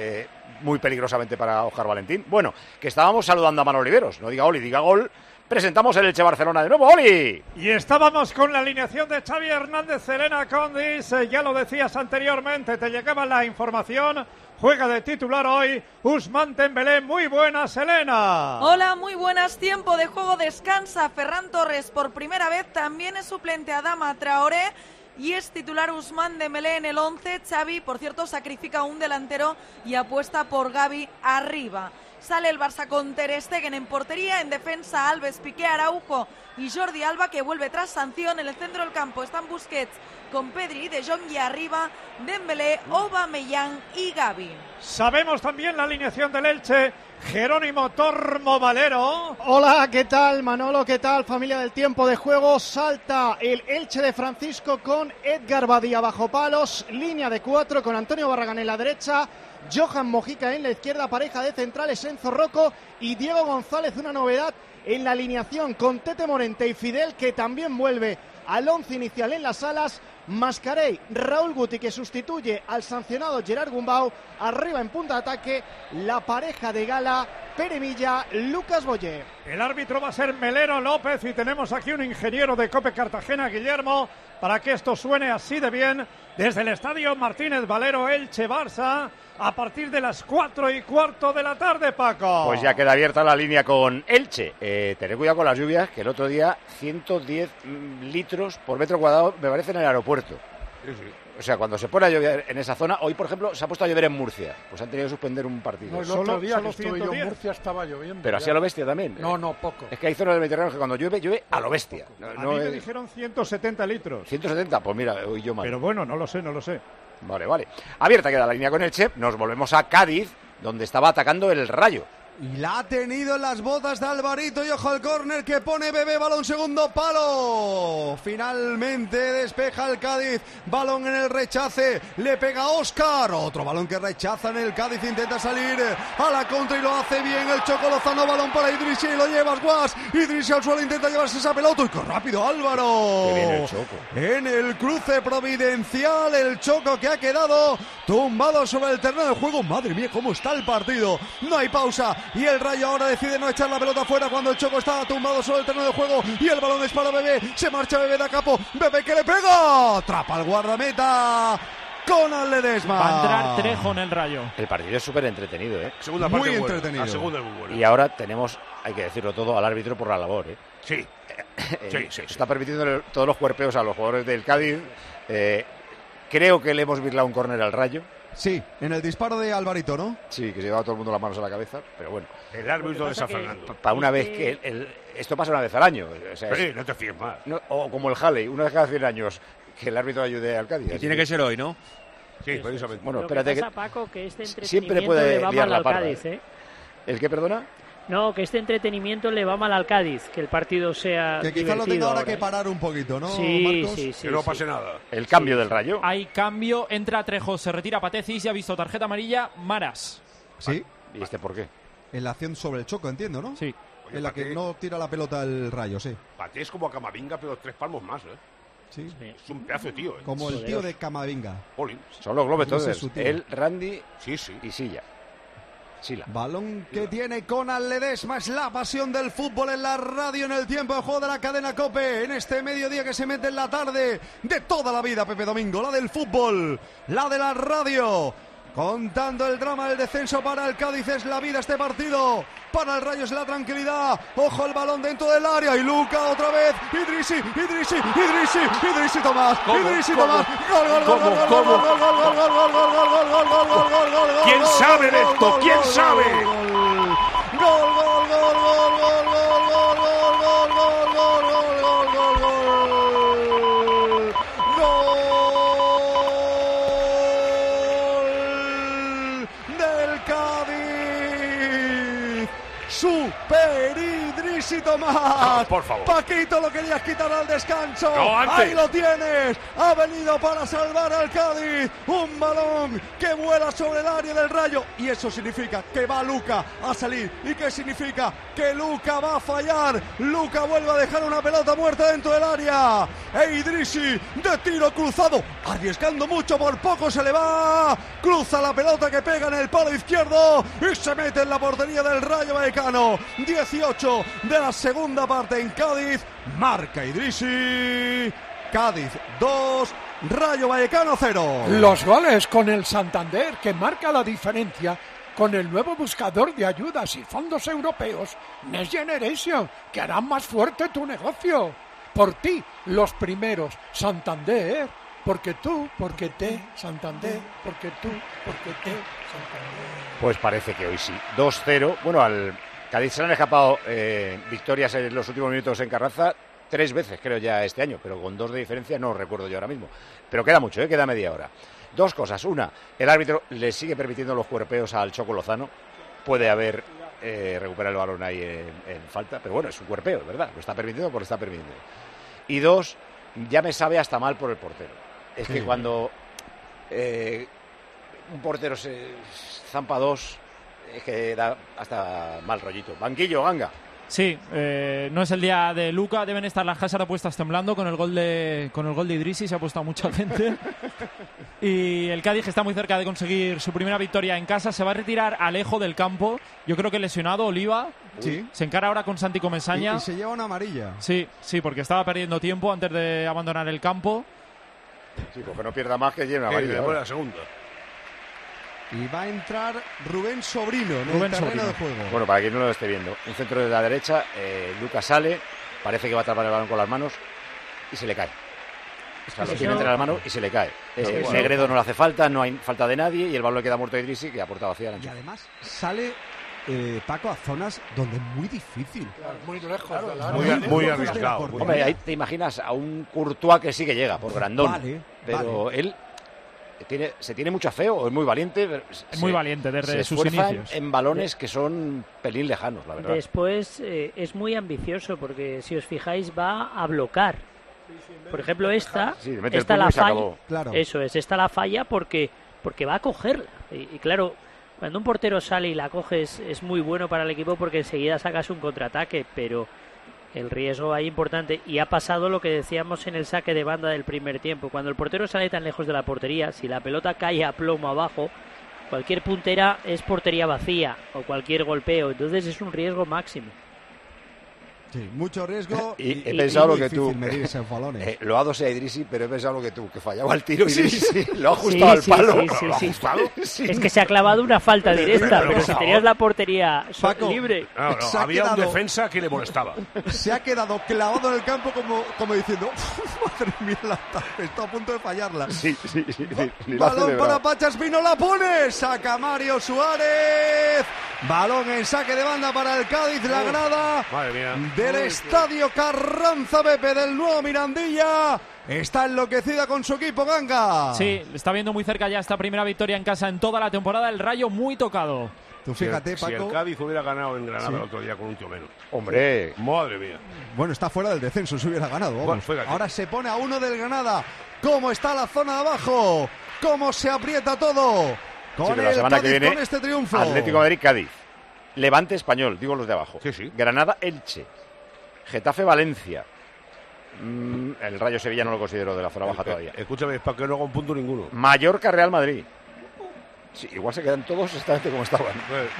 muy peligrosamente para Óscar Valentín. Bueno, que estábamos saludando a Manolo Oliveros, no diga Oli, diga gol. Presentamos el Elche Barcelona de nuevo, Oli. Y estábamos con la alineación de Xavi Hernández, Elena Condis, ya lo decías anteriormente, te llegaba la información, juega de titular hoy Ousmane Dembélé. Muy buenas, Elena. Hola, muy buenas, tiempo de juego, descansa Ferran Torres por primera vez, también es suplente Adama Traoré y es titular Ousmane Dembélé en el 11. Xavi, por cierto, sacrifica un delantero y apuesta por Gavi arriba. Sale el Barça con Ter Stegen en portería, en defensa Alves, Piqué, Araujo y Jordi Alba, que vuelve tras sanción. En el centro del campo están Busquets con Pedri y De Jong, y arriba Dembélé, Aubameyang y Gavi. Sabemos también la alineación del Elche, Jerónimo Tormo Valero. Hola, ¿qué tal Manolo? ¿Qué tal familia del tiempo de juego? Salta el Elche de Francisco con Edgar Badía bajo palos, línea de 4 con Antonio Barragán en la derecha, Johan Mojica en la izquierda, pareja de centrales Enzo Rocco y Diego González. Una novedad en la alineación con Tete Morente y Fidel, que también vuelve al once inicial en las alas, Mascarell, Raúl Guti, que sustituye al sancionado Gerard Gumbau, arriba en punta de ataque la pareja de gala Pere Milla, Lucas Boyer. El árbitro va a ser Melero López y tenemos aquí un ingeniero de COPE Cartagena, Guillermo, para que esto suene así de bien desde el estadio Martínez Valero, Elche Barça, a partir de las 4:15 de la tarde, Paco. Pues ya queda abierta la línea con Elche. Tened cuidado con las lluvias, que el otro día 110 litros por metro cuadrado me parece en el aeropuerto. Sí, sí. O sea, cuando se pone a llover en esa zona, hoy por ejemplo se ha puesto a llover en Murcia, pues han tenido que suspender un partido. No, el otro día que estuve yo en Murcia estaba lloviendo. Pero así a lo bestia también. No, poco. Es que hay zonas del Mediterráneo que cuando llueve a lo bestia. A mí me dijeron 170 litros. 170, pues mira, hoy yo mal. Pero bueno, no lo sé. Vale. Abierta queda la línea con Elche, nos volvemos a Cádiz, donde estaba atacando el Rayo. Y la ha tenido en las botas de Alvarito y ojo al córner que pone Bebé, balón segundo palo. Finalmente despeja el Cádiz, balón en el rechace, le pega Óscar, otro balón que rechaza en el Cádiz, intenta salir a la contra y lo hace bien el Choco Lozano, balón para Idrissi y lo llevas Guas, Idrissi al suelo intenta llevarse esa pelota y qué rápido Álvaro. Qué bien el Choco. En el cruce providencial el Choco que ha quedado tumbado sobre el terreno de juego. Madre mía, cómo está el partido, no hay pausa. Y el Rayo ahora decide no echar la pelota fuera cuando el Choco está tumbado sobre el terreno de juego y el balón es para Bebé, se marcha Bebé de capo, Bebé que le pega, atrapa el guardameta Conan Ledesma. Va a entrar Trejo en el Rayo. El partido es súper entretenido, Segunda parte muy buena. entretenido. La segunda es muy buena. Y ahora tenemos, hay que decirlo todo, al árbitro por la labor, Sí. Sí. Está permitiendo todos los cuerpeos a los jugadores del Cádiz. Creo que le hemos virlado un córner al Rayo. Sí, en el disparo de Alvarito, ¿no? Sí, que se llevaba todo el mundo las manos a la cabeza, pero bueno. El árbitro de San Fernando. Para una vez que esto pasa una vez al año. O sea, sí, no te fíes más. O como el Halley, una vez cada 100 años, que el árbitro ayude al Cádiz. Y tiene que ser hoy, ¿no? Sí, precisamente. Lo Bueno, espérate que pasa, Paco, que este siempre entretenimiento puede le va liar mal la al parda, Cádiz, ¿eh? ¿El qué, perdona? No, que este entretenimiento le va mal al Cádiz, que el partido sea que quizá lo tenga ahora que ¿eh? parar un poquito, ¿no, sí, Marcos? Sí, que no pase nada. El cambio del Rayo. Hay cambio, entra Trejo, se retira Patecis y ha visto tarjeta amarilla Maras. Sí. ¿Y este por qué? En la acción sobre el Choco, entiendo, ¿no? Sí. Oye, En la que no tira la pelota el Rayo, sí. Paté es como a Camavinga, pero 3 palmos más, Sí. Es un pedazo de tío, Como el tío de Camavinga. Olin. Son los Globetrotters. Ese es su tío. Él, Randy Sí. y Silla. Sila. Balón que tiene Conan Ledesma, es la pasión del fútbol en la radio, en el tiempo de juego de la cadena COPE, en este mediodía que se mete en la tarde de toda la vida, Pepe Domingo, la del fútbol, la de la radio, contando el drama del descenso. Para el Cádiz es la vida este partido, para el Rayo es la tranquilidad. Ojo el balón dentro del área y Luca otra vez, Idrissi Tomás, Idrissi Tomás, gol. ¿Quién sabe de esto? ¿Quién sabe? besito más. Por favor. Paquito, lo querías quitar al descanso. No, antes. Ahí lo tienes. Ha venido para salvar al Cádiz. Un balón que vuela sobre el área del Rayo. Y eso significa que va Luca a salir. ¿Y qué significa? Que Luca va a fallar. Luca vuelve a dejar una pelota muerta dentro del área. E Idrissi de tiro cruzado. Arriesgando mucho, por poco se le va. Cruza la pelota que pega en el palo izquierdo. Y se mete en la portería del Rayo Vallecano. 18 de la segunda parte en Cádiz. Marca Idrissi. Cádiz 2, Rayo Vallecano 0. Los goles con el Santander, que marca la diferencia con el nuevo buscador de ayudas y fondos europeos Next Generation, que harán más fuerte tu negocio. Por ti, los primeros. Santander, porque tú, porque te, Santander, porque tú, porque te, Santander. Pues parece que hoy sí. 2-0. Bueno, al Cádiz se le han escapado victorias en los últimos minutos en Carranza 3 veces, creo ya este año, pero con 2 de diferencia no recuerdo yo ahora mismo. Pero queda mucho, queda media hora. 2 cosas. Una, el árbitro le sigue permitiendo los cuerpeos al Choco Lozano. Puede haber recuperado el balón ahí en falta, pero bueno, es un cuerpeo, ¿verdad? Lo está permitiendo porque lo está permitiendo. Y 2, ya me sabe hasta mal por el portero. Es que cuando un portero se zampa 2, es que da hasta mal rollito. Banquillo, Ganga. Sí, no es el día de Luca, deben estar las casas de apuestas temblando con el gol de Idrissi, se ha apostado mucha gente. Y el Cádiz está muy cerca de conseguir su primera victoria en casa, se va a retirar Alejo del campo, yo creo que lesionado, Oliva. Sí. Se encara ahora con Santi Comesaña. Y se lleva una amarilla. Sí, porque estaba perdiendo tiempo antes de abandonar el campo. Sí, porque no pierda más que lleve una amarilla. Después la segunda. Y va a entrar Rubén Sobrino en el terreno de juego. Bueno, para quien no lo esté viendo, un centro de la derecha, Lucas sale, parece que va a tapar el balón con las manos y se le cae. O sea, lo tiene entre las manos y se le cae. Negredo no le hace falta, no hay falta de nadie y el balón le queda muerto a Idrissi, que aporta vacía. Y además sale Paco a zonas donde es muy difícil. Claro, muy lejos del área. Muy arriesgado. Hombre, ahí te imaginas a un Courtois que sí que llega, por grandón. Pero él se tiene mucha fe o es muy valiente. Es muy valiente desde sus inicios. En balones que son un pelín lejanos, la verdad. Después es muy ambicioso porque si os fijáis va a bloquear. Por ejemplo, esta la falla. Claro. Eso es, esta la falla porque va a cogerla. Y claro, cuando un portero sale y la coge es muy bueno para el equipo porque enseguida sacas un contraataque, pero el riesgo ahí importante. Y ha pasado lo que decíamos en el saque de banda del primer tiempo. Cuando el portero sale tan lejos de la portería, si la pelota cae a plomo abajo, cualquier puntera es portería vacía o cualquier golpeo. Entonces es un riesgo máximo. Sí, mucho riesgo y he pensado lo que tú medir esos balones. Lo ha dado a Idrissi, pero he pensado lo que tú, que fallaba el tiro y Idrissi lo ha ajustado al palo. Sí. Es que se ha clavado una falta directa, pero si tenías la portería libre. No, había un defensa que le molestaba. Se ha quedado clavado en el campo como diciendo, madre mía, está a punto de fallarla. Sí. Balón para Pachas Vino, la pone, saca Mario Suárez. Balón en saque de banda para el Cádiz, la grada. Madre mía. Del estadio Carranza Pepe del nuevo Mirandilla está enloquecida con su equipo, Ganga. Sí, está viendo muy cerca ya esta primera victoria en casa en toda la temporada. El Rayo muy tocado. Tú fíjate, Paco. Si el Cádiz hubiera ganado en Granada el otro día con un tío menos. Hombre, madre mía. Bueno, está fuera del descenso, si hubiera ganado. Bueno, ahora se pone a 1 del Granada. ¿Cómo está la zona de abajo? ¿Cómo se aprieta todo? Con la semana que viene, con este triunfo. Atlético de Madrid, Cádiz. Levante Español, digo los de abajo. Sí. Granada, Elche. Getafe, Valencia. El Rayo Sevilla no lo considero de la zona baja todavía. Escúchame, para que no haga un punto ninguno. Mallorca, Real Madrid. Sí, igual se quedan todos exactamente como estaban.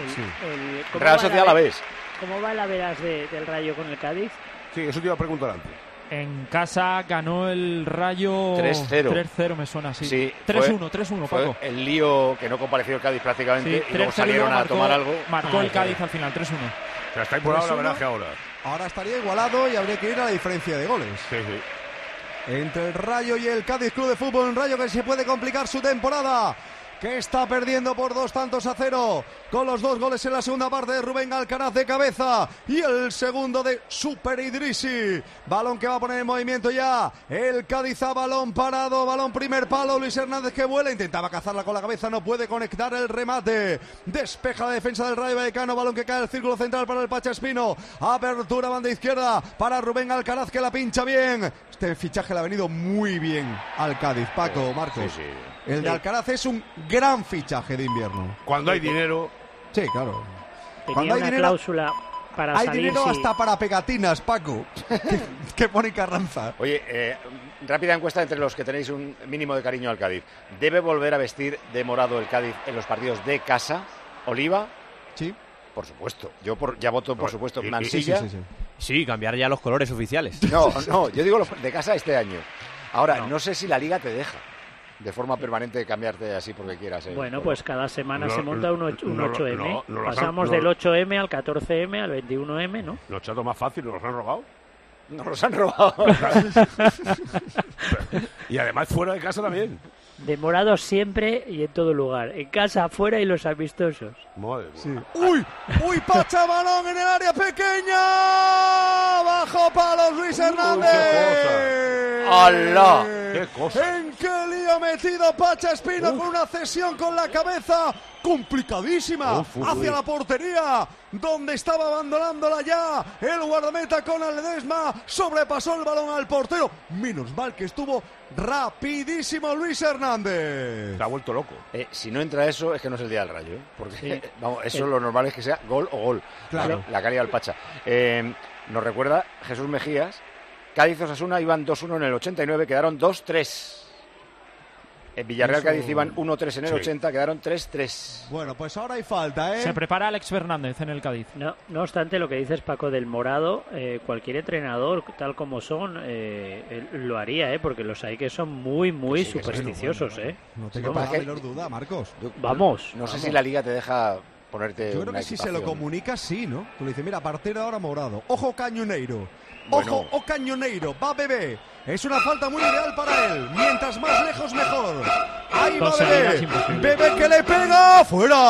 Real Sociedad a la vez. ¿Cómo va el averas del Rayo con el Cádiz? Sí, eso te iba a preguntar antes. En casa ganó el Rayo 3-0. 3-0 me suena así. Sí, 3-1, Paco. El lío que no compareció el Cádiz prácticamente y luego salieron a tomar algo. Marcó el Cádiz al final, 3-1. O sea, está igualado la verdad que ahora. Ahora estaría igualado y habría que ir a la diferencia de goles. Sí. Entre el Rayo y el Cádiz Club de Fútbol, un Rayo que se puede complicar su temporada, que está perdiendo por 2-0 con los 2 goles en la segunda parte de Rubén Alcaraz de cabeza y el segundo de Super Idrissi. Balón que va a poner en movimiento ya el Cádiz, a balón parado, balón primer palo, Luis Hernández que vuela, intentaba cazarla con la cabeza, no puede conectar el remate, despeja la defensa del Rayo Vallecano, balón que cae al círculo central para el Pacha Espino, apertura banda izquierda para Rubén Alcaraz que la pincha bien. Este fichaje le ha venido muy bien al Cádiz, Paco, Marcos. Sí. El de Alcaraz es un gran fichaje de invierno. Cuando hay dinero. Sí, claro. Tenía Cuando hay una dinero, cláusula para hay salir. dinero Sí. hasta para pegatinas, Paco. que pone Carranza. Oye, rápida encuesta entre los que tenéis un mínimo de cariño al Cádiz. ¿Debe volver a vestir de morado el Cádiz en los partidos de casa? ¿Oliva? Sí. Por supuesto. Yo ya voto, por supuesto, Mansilla. Sí, cambiar ya los colores oficiales. No, yo digo los de casa este año. Ahora, no sé si la Liga te deja de forma permanente cambiarte así porque quieras. Bueno, pues cada semana se monta un 8M. no, Pasamos del 8M al 14M al 21M, ¿no? Los chatos más fácil, ¿nos los han robado? Nos los han robado. Y además fuera de casa también. Demorados siempre y en todo lugar. En casa, afuera y los amistosos. Madre mía. ¡Uy, Pacha, balón en el área pequeña! ¡Bajo palos Luis Hernández! ¡Hala! ¡Qué cosa! ¿En qué lío ha metido Pacha Espino con una cesión con la cabeza complicadísima hacia la portería, donde estaba abandonándola ya el guardameta con Ledesma, sobrepasó el balón al portero, menos mal que estuvo rapidísimo Luis Hernández. Se ha vuelto loco. Si no entra eso, es que no es el día del Rayo, porque vamos, eso lo normal es que sea gol o gol. Claro. La calidad del Pacha. Nos recuerda Jesús Mejías, Cádiz-Osasuna iban 2-1 en el 89, quedaron 2-3. En Villarreal-Cádiz iban 1-3 en el 80, quedaron 3-3. Bueno, pues ahora hay falta, ¿eh? Se prepara Alex Fernández en el Cádiz. No obstante, lo que dices, Paco, del morado, cualquier entrenador, tal como son, lo haría, porque los hay que son muy supersticiosos, No te quepa la menor duda, Marcos. Vamos. No sé si la Liga te deja ponerte. Yo creo que si se lo comunicas, sí, ¿no? Tú le dices, mira, a partir de ahora morado. Ojo Cañoneiro. Bueno. Ojo, o Cañoneiro. Va Bebé. Es una falta muy ideal para él. Mientras más lejos, mejor. Ahí va Bebé. Bebé que le pega.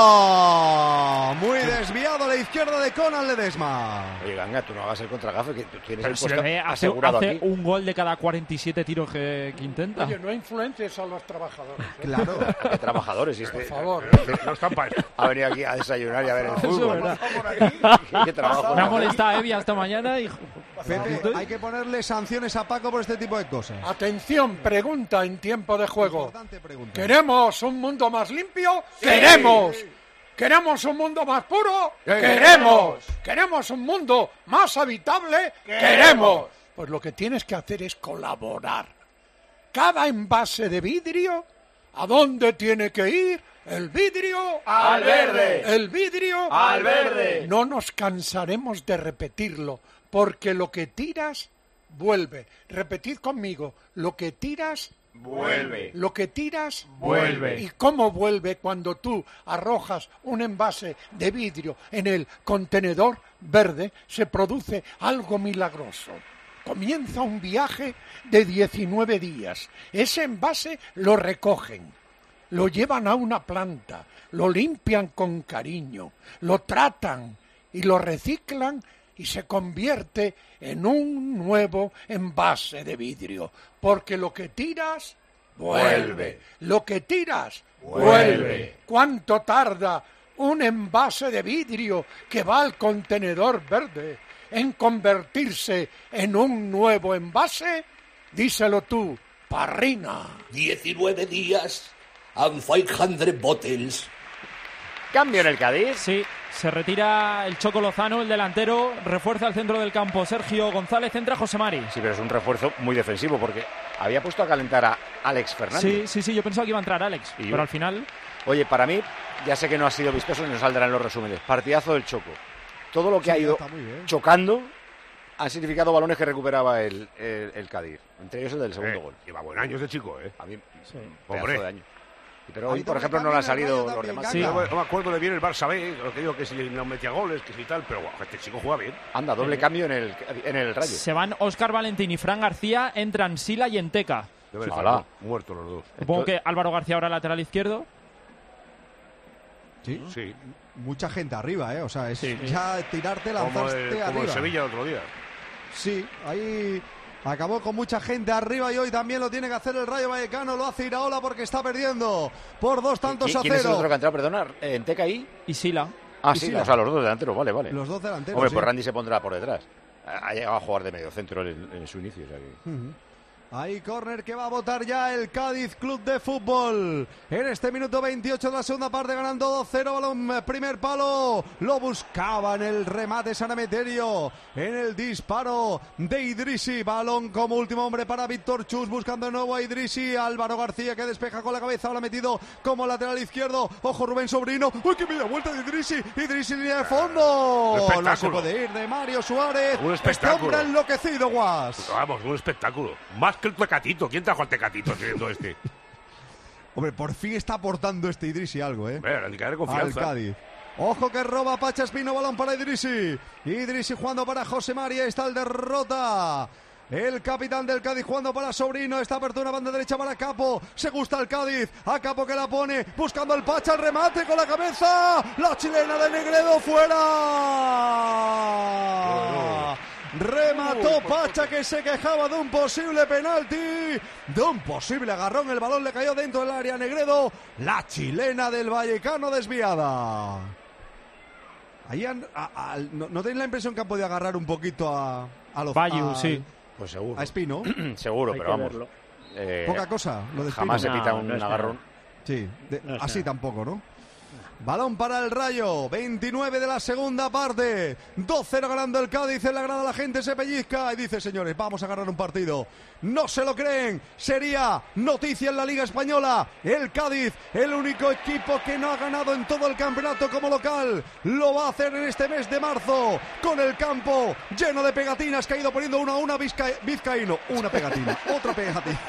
¡Fuera! Muy desviado a la izquierda de Conan Ledesma. Oye, Ganga, tú no hagas el contragafe, que tú tienes Pero el si puesto Bebé asegurado hace aquí. un gol de cada 47 tiros que intenta. Oye, no influencies a los trabajadores. Claro. ¿Qué trabajadores? Por favor. No están para eso. Ha venido aquí a desayunar y a ver el Eso fútbol. es verdad. ¿Qué trabajo? Me ha molestado Evi hasta mañana y... Pepe, hay que ponerle sanciones a Paco por este tipo de cosas. Atención, pregunta en tiempo de juego. Importante pregunta. ¿Queremos un mundo más limpio? ¡Queremos! ¿Queremos un mundo más puro? ¡Queremos! ¿Queremos un mundo más habitable? ¡Queremos! Pues lo que tienes que hacer es colaborar. Cada envase de vidrio, ¿a dónde tiene que ir? El vidrio ¡Al verde! El vidrio ¡Al verde! No nos cansaremos de repetirlo, porque lo que tiras vuelve. Repetid conmigo, lo que tiras Vuelve. Lo que tiras Vuelve. ¿Y cómo vuelve cuando tú arrojas un envase de vidrio en el contenedor verde? Se produce algo milagroso. Comienza un viaje de 19 días. Ese envase lo recogen, lo llevan a una planta, lo limpian con cariño, lo tratan y lo reciclan y se convierte en un nuevo envase de vidrio. Porque lo que tiras, vuelve. Lo que tiras, vuelve. ¿Cuánto tarda un envase de vidrio que va al contenedor verde en convertirse en un nuevo envase? Díselo tú, Parrina. 19 días and 500 bottles. ¿Cambio en el Cádiz? Sí, se retira el Choco Lozano, el delantero, refuerza el centro del campo Sergio González, entra José Mari. Sí, pero es un refuerzo muy defensivo porque había puesto a calentar a Alex Fernández. Sí, yo pensaba que iba a entrar Alex, pero al final... Oye, para mí, ya sé que no ha sido vistoso y no saldrá en los resúmenes. Partidazo del Choco. Todo lo que ha ido chocando han significado balones que recuperaba el Cádiz. Entre ellos el del segundo gol. Lleva buen año ese chico, ¿eh? A mí, hombre. De año. Pero hoy, por ejemplo, no le han salido los demás. Sí. No me acuerdo de bien el Barça B, lo que digo que si no metía goles, que si tal, pero bueno, este chico juega bien. Anda, doble cambio en el Rayo. Se van Óscar Valentín y Fran García, entran Sila y Enteca. Muertos los dos. Supongo que Álvaro García ahora lateral izquierdo. Sí, sí. Mucha gente arriba, ¿eh? O sea, es ya tirarte, lanzarte arriba. Como el Sevilla el otro día. Sí, ahí acabó con mucha gente arriba y hoy también lo tiene que hacer el Rayo Vallecano. Lo hace Iraola porque está perdiendo por 2-0. ¿Quién es el otro que ha entrado? Perdona, ¿en Tecaí? Y Sila. Ah, sí, o sea, los dos delanteros, vale. Los dos delanteros, Hombre, sí. pues Randy se pondrá por detrás. Ha llegado a jugar de medio centro en su inicio. O sea que... Ahí córner que va a votar ya el Cádiz Club de Fútbol. En este minuto 28 de la segunda parte, ganando 2-0. Balón primer palo. Lo buscaba en el remate San Emeterio. En el disparo de Idrissi. Balón como último hombre para Víctor Chus. Buscando de nuevo a Idrissi. Álvaro García que despeja con la cabeza. Ahora metido como lateral izquierdo. Ojo Rubén Sobrino. ¡Uy, qué media vuelta de Idrissi! Idrissi línea de fondo. No se puede ir de Mario Suárez. Un espectáculo. Este hombre enloquecido, Guas. Vamos, un espectáculo. Más que el Tecatito. ¿Quién trajo al Tecatito teniendo este? Hombre, por fin está aportando este Idrissi algo, ¿eh? Al Cádiz. Ojo que roba Pacha Espino, balón para Idrissi. Idrissi jugando para José María, está el derrota. El capitán del Cádiz jugando para Sobrino. Esta apertura banda derecha para Capo. Se gusta el Cádiz. A Capo que la pone. Buscando el Pacha. El remate con la cabeza. La chilena de Negredo fuera. Remató Pacha que se quejaba de un posible penalti. De un posible agarrón. El balón le cayó dentro del área Negredo. La chilena del Vallecano desviada. Ahí ¿no tenéis la impresión que han podido agarrar un poquito a los Bayu, sí. Pues seguro. A Espino. Seguro, pero vamos. Poca cosa lo de Espino. Jamás se pita un agarrón. Sí, así tampoco, ¿no? Balón para el Rayo, 29 de la segunda parte, 2-0 ganando el Cádiz, en la grada la gente se pellizca y dice, señores, vamos a ganar un partido. No se lo creen, sería noticia en la Liga Española. El Cádiz, el único equipo que no ha ganado en todo el campeonato como local, lo va a hacer en este mes de marzo, con el campo lleno de pegatinas que ha ido poniendo una a una Vizcaíno. Una pegatina, otra pegatina.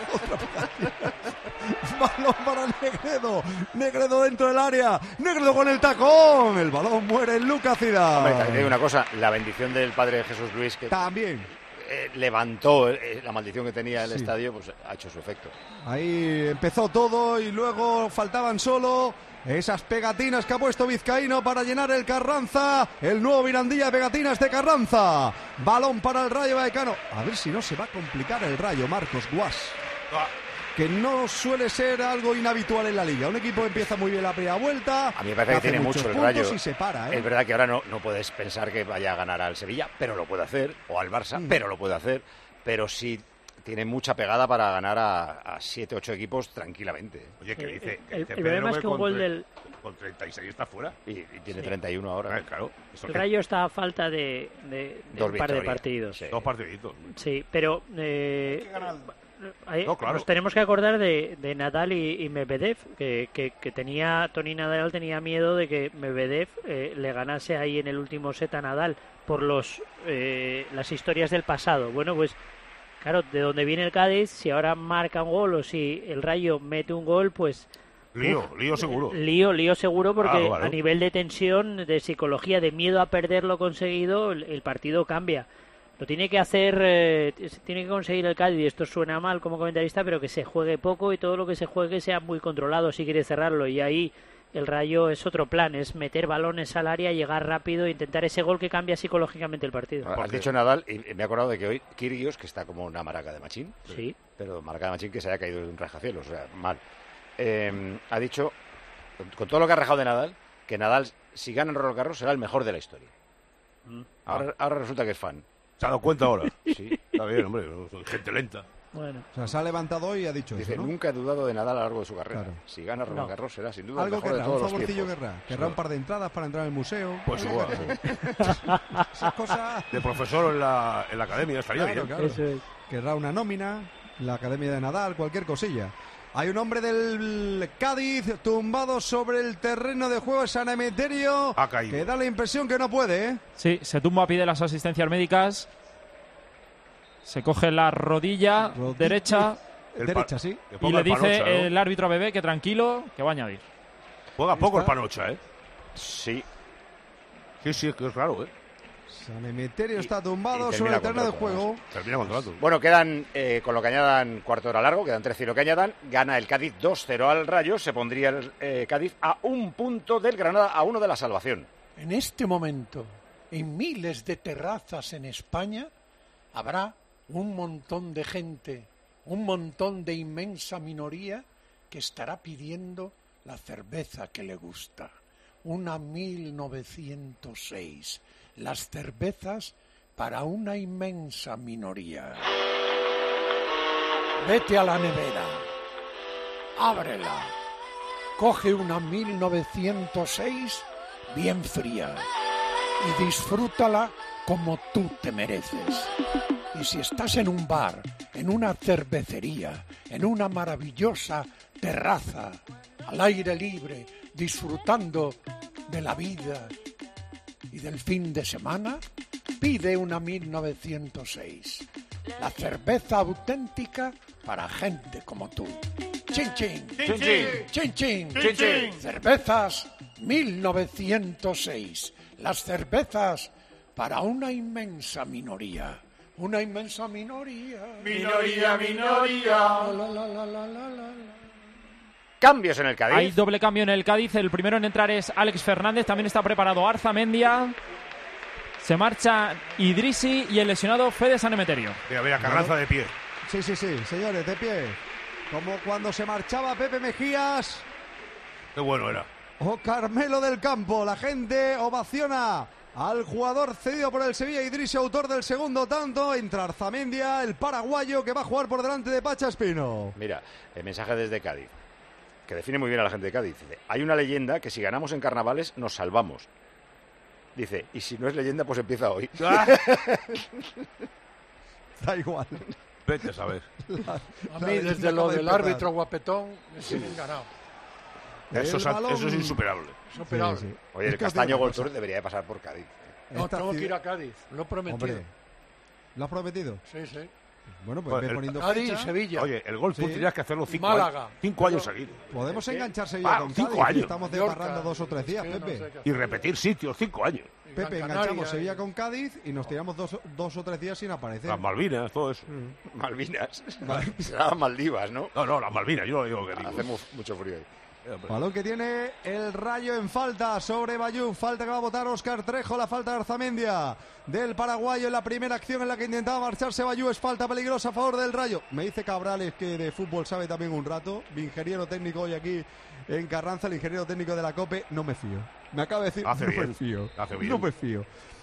Balón para Negredo, Negredo dentro del área, Negredo con el tacón, el balón muere en Lucas Zidane. Hombre, también hay una cosa, la bendición del padre Jesús Luis que también levantó la maldición que tenía el estadio, pues ha hecho su efecto. Ahí empezó todo y luego faltaban solo esas pegatinas que ha puesto Vizcaíno para llenar el Carranza, el nuevo Mirandilla de pegatinas de Carranza. Balón para el Rayo Vallecano. A ver si no se va a complicar el Rayo, Marcos Guas. Que no suele ser algo inhabitual en la Liga. Un equipo empieza muy bien la primera vuelta. A mí me parece que tiene mucho el Rayo. Y se para, ¿eh? Es verdad que ahora no puedes pensar que vaya a ganar al Sevilla, pero lo puede hacer. O al Barça, pero lo puede hacer. Pero sí tiene mucha pegada para ganar a 7, 8 equipos tranquilamente. Oye, que dice el problema es que un gol del... Con 36 está fuera. Y tiene 31 ahora. Claro. El Rayo está a falta de un par de partidos. Sí. 2 partiditos. Sí, pero... claro. Nos tenemos que acordar de Nadal y Medvedev, que Toni Nadal tenía miedo de que Medvedev le ganase ahí en el último set a Nadal por las historias del pasado. Bueno, pues claro, de donde viene el Cádiz, si ahora marca un gol o si el Rayo mete un gol, pues... Lío seguro. Lío seguro porque a nivel de tensión, de psicología, de miedo a perder lo conseguido, el partido cambia. Lo tiene que hacer, tiene que conseguir el Cádiz, y esto suena mal como comentarista, pero que se juegue poco y todo lo que se juegue sea muy controlado si quiere cerrarlo. Y ahí el Rayo es otro plan, es meter balones al área, llegar rápido e intentar ese gol que cambia psicológicamente el partido. Has dicho Nadal, y me he acordado de que hoy Kyrgios, que está como una maraca de machín, sí, pero maraca de machín que se haya caído de un rascacielos, o sea, mal. Ha dicho, con todo lo que ha rajado de Nadal, que Nadal, si gana en Roland Garros, será el mejor de la historia. Ahora resulta que es fan. ¿Se ha dado cuenta ahora? Sí. Está bien, hombre, gente lenta. Bueno. O sea, se ha levantado hoy y ha dicho Dice, eso, ¿no? Nunca he dudado de Nadal a lo largo de su carrera. Claro. Si gana Roland Garros será sin duda algo el mejor querrá, de todos un los favorcillo tiempos. querrá un par de entradas para entrar en el museo. Pues igual. Esas cosas... De profesor en la academia, estaría bien. Claro. Eso es. Querrá una nómina, la academia de Nadal, cualquier cosilla. Hay un hombre del Cádiz tumbado sobre el terreno de juego, San Emeterio, que da la impresión que no puede, ¿eh? Sí, se tumba, pide las asistencias médicas. Se coge la rodilla derecha. Sí. Y le dice el árbitro a Bebé que tranquilo, que va a añadir. Juega poco el Panocha, ¿eh? Sí. Sí, es que es raro, ¿eh? San Emeterio está tumbado y sobre el terreno de contrato, juego. Termina contrato. Bueno, quedan, con lo que añadan cuarto de hora largo, quedan 13 y lo que añadan, gana el Cádiz 2-0 al Rayo, se pondría el Cádiz a 1 punto del Granada, a 1 de la salvación. En este momento, en miles de terrazas en España, habrá un montón de gente, un montón de inmensa minoría que estará pidiendo la cerveza que le gusta. Una 1906. Las cervezas para una inmensa minoría. Vete a la nevera, ábrela, coge una 1906 bien fría y disfrútala como tú te mereces. Y si estás en un bar, en una cervecería, en una maravillosa terraza, al aire libre, disfrutando de la vida y del fin de semana, pide una 1906. La cerveza auténtica para gente como tú. ¡Chin, chin! ¡Chin, chin! ¡Chin, chin! ¡Chin, chin! Cervezas 1906. Las cervezas para una inmensa minoría. Una inmensa minoría. Minoría, minoría. La, la, la, la, la, la, la. Cambios en el Cádiz. Hay doble cambio en el Cádiz. El primero en entrar es Alex Fernández. También está preparado Arzamendia. Se marcha Idrissi y el lesionado Fede San Emeterio. Mira, Carranza de pie. Sí, señores, de pie. Como cuando se marchaba Pepe Mejías. Qué bueno era. O Carmelo del Campo. La gente ovaciona al jugador cedido por el Sevilla, Idrissi, autor del segundo tanto. Entra Arzamendia, el paraguayo que va a jugar por delante de Pacha Espino. Mira, el mensaje desde Cádiz, que define muy bien a la gente de Cádiz. Dice, hay una leyenda que si ganamos en carnavales nos salvamos. Dice, y si no es leyenda, pues empieza hoy. Da igual. Vete a saber. A mí, desde lo del árbitro guapetón, me siguen ganado. Eso es insuperable. Insuperable. Sí. Oye, el Castaño Goltor debería de pasar por Cádiz. No, tengo que ir a Cádiz, lo he prometido. Hombre, ¿lo has prometido? Sí, sí. Bueno, pues ves poniendo Cádiz, fecha. Sevilla. Oye, el gol tú Sí. tenías que hacerlo 5 Málaga. años. 5 años seguidos. Podemos enganchar Sevilla con 5 Cádiz. años. Estamos desbarrando 2 o 3 días, Es que no Pepe. sé qué Y hacer. repetir sitios, 5 años. Pepe, Gran enganchamos Canaria, Sevilla con Cádiz y nos tiramos 2 o 3 días sin aparecer. Las Malvinas, todo eso. Malvinas. Serán Maldivas, ¿no? No, las Malvinas, yo lo digo que digo. Hace mucho frío ahí. Balón que tiene el Rayo en falta sobre Bayú. Falta que va a votar Óscar Trejo. La falta de Arzamendia del paraguayo en la primera acción en la que intentaba marcharse Bayú. Es falta peligrosa a favor del Rayo. Me dice Cabrales que de fútbol sabe también un rato. Mi ingeniero técnico hoy aquí en Carranza, el ingeniero técnico de la COPE. No me fío. Me acaba de decir, Hace no bien. me fío. Hace bien. No me fío.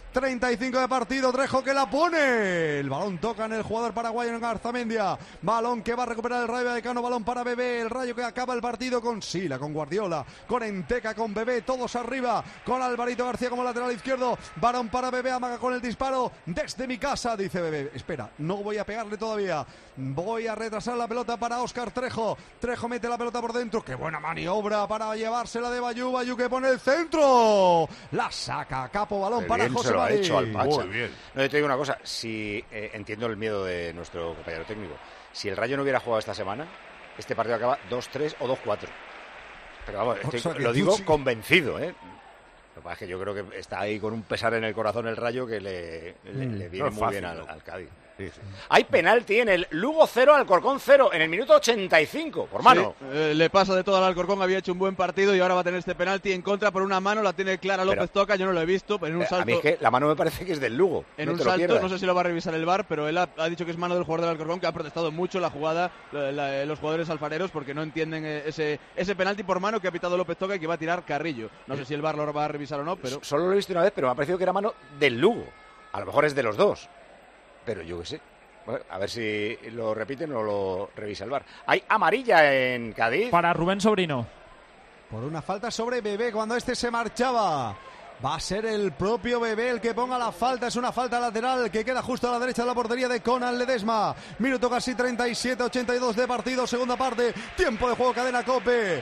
35 de partido, Trejo que la pone. El balón toca en el jugador paraguayo en Arzamendia. Balón que va a recuperar el Rayo Vallecano. Balón para Bebé. El Rayo que acaba el partido con Sila, con Guardiola, con Enteca, con Bebé. Todos arriba. Con Alvarito García como lateral izquierdo. Balón para Bebé. Amaga con el disparo. Desde mi casa, dice Bebé. Espera, no voy a pegarle todavía. Voy a retrasar la pelota para Óscar Trejo. Trejo mete la pelota por dentro. Qué buena maniobra para llevársela de Bayú. Bayú que pone el centro. La saca Capo. Balón Qué para bien José se lo ha Mari. hecho al Pacha. Muy bien. No, yo te digo una cosa, si entiendo el miedo de nuestro compañero técnico, si el Rayo no hubiera jugado esta semana, este partido acaba 2-3 o 2-4. Pero vamos, O sea que lo tú digo sí. convencido, ¿eh? Lo que pasa es que yo creo que está ahí con un pesar en el corazón el Rayo que le viene No es muy fácil, bien ¿no? al Cádiz. Sí, sí. Hay penalti en el Lugo 0, Alcorcón 0, en el minuto 85, por mano. Sí, le pasa de todo al Alcorcón, había hecho un buen partido y ahora va a tener este penalti en contra por una mano, la tiene clara López Toca, yo no lo he visto, pero en un salto... A mí es que la mano me parece que es del Lugo. En no un te lo salto, pierdas. no sé si lo va a revisar el VAR, pero él ha dicho que es mano del jugador del Alcorcón, que ha protestado mucho la jugada, los jugadores alfareros, porque no entienden ese penalti por mano que ha pitado López Toca y que va a tirar Carrillo. No sé si el VAR lo va a revisar o no, pero... Solo lo he visto una vez, pero me ha parecido que era mano del Lugo. A lo mejor es de los dos, pero yo qué sé. Bueno, a ver si lo repiten o lo revisa el VAR. Hay amarilla en Cádiz. Para Rubén Sobrino. Por una falta sobre Bebé cuando este se marchaba. Va a ser el propio Bebé el que ponga la falta. Es una falta lateral que queda justo a la derecha de la portería de Conan Ledesma. Minuto casi 37-82 de partido, segunda parte. Tiempo de juego, cadena COPE.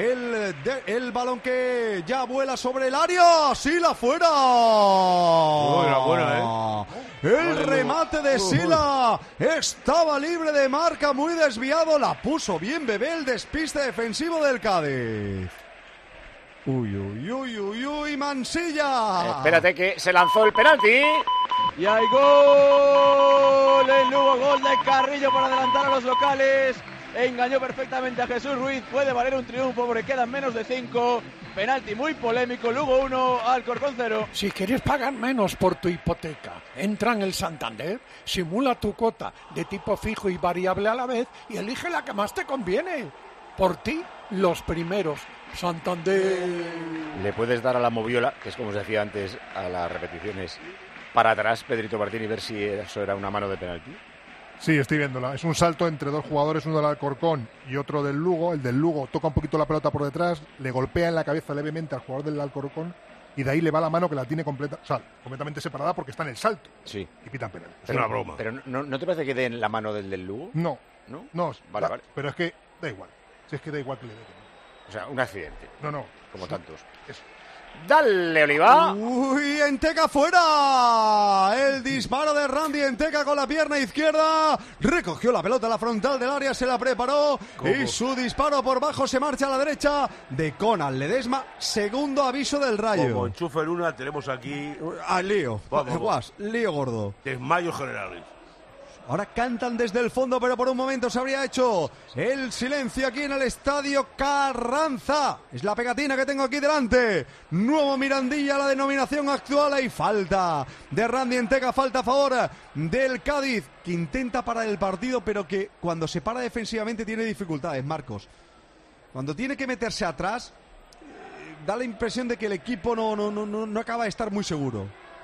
El balón que ya vuela sobre el área. ¡Sila fuera! Era buena, El remate de Sila estaba libre de marca, muy desviado. La puso bien Bebé, el despiste defensivo del Cádiz. Uy, Mansilla. Espérate que se lanzó el penalti. Y hay gol en Lugo, gol de Carrillo para adelantar a los locales. Engañó perfectamente a Jesús Ruiz. Puede valer un triunfo porque quedan menos de 5. Penalti muy polémico. Lugo 1, Alcorcón 0. Si quieres pagar menos por tu hipoteca, entra en el Santander, simula tu cuota de tipo fijo y variable a la vez y elige la que más te conviene. Por ti, los primeros. Santander. Le puedes dar a la moviola, que es como se decía antes a las repeticiones, para atrás, Pedrito Martín, y ver si eso era una mano de penalti. Sí, estoy viéndola. Es un salto entre dos jugadores, uno del Alcorcón y otro del Lugo. El del Lugo toca un poquito la pelota por detrás, le golpea en la cabeza levemente al jugador del Alcorcón y de ahí le va la mano que la tiene completamente separada porque está en el salto. Sí. Y pitan penal. Es una broma. Pero ¿no te parece que den la mano del Lugo? No. Vale. Pero es que da igual. Si es que da igual que le den. O sea, un accidente. No. Como tantos. Eso. ¡Dale, Oliva! Uy, Enteca fuera. El disparo de Randy Enteca con la pierna izquierda. Recogió la pelota a la frontal del área, se la preparó. ¿Cómo? Y su disparo por bajo se marcha a la derecha de Conan Ledesma. Segundo aviso del Rayo. Como enchufe en una, tenemos aquí... lío. Vamos. Lío gordo. Desmayos generales. Ahora cantan desde el fondo, pero por un momento se habría hecho el silencio aquí en el Estadio Carranza. Es la pegatina que tengo aquí delante. Nuevo Mirandilla, la denominación actual. Hay falta de Randy Enteca, falta a favor del Cádiz, que intenta parar el partido, pero que cuando se para defensivamente tiene dificultades, Marcos. Cuando tiene que meterse atrás, da la impresión de que el equipo no acaba de estar muy seguro.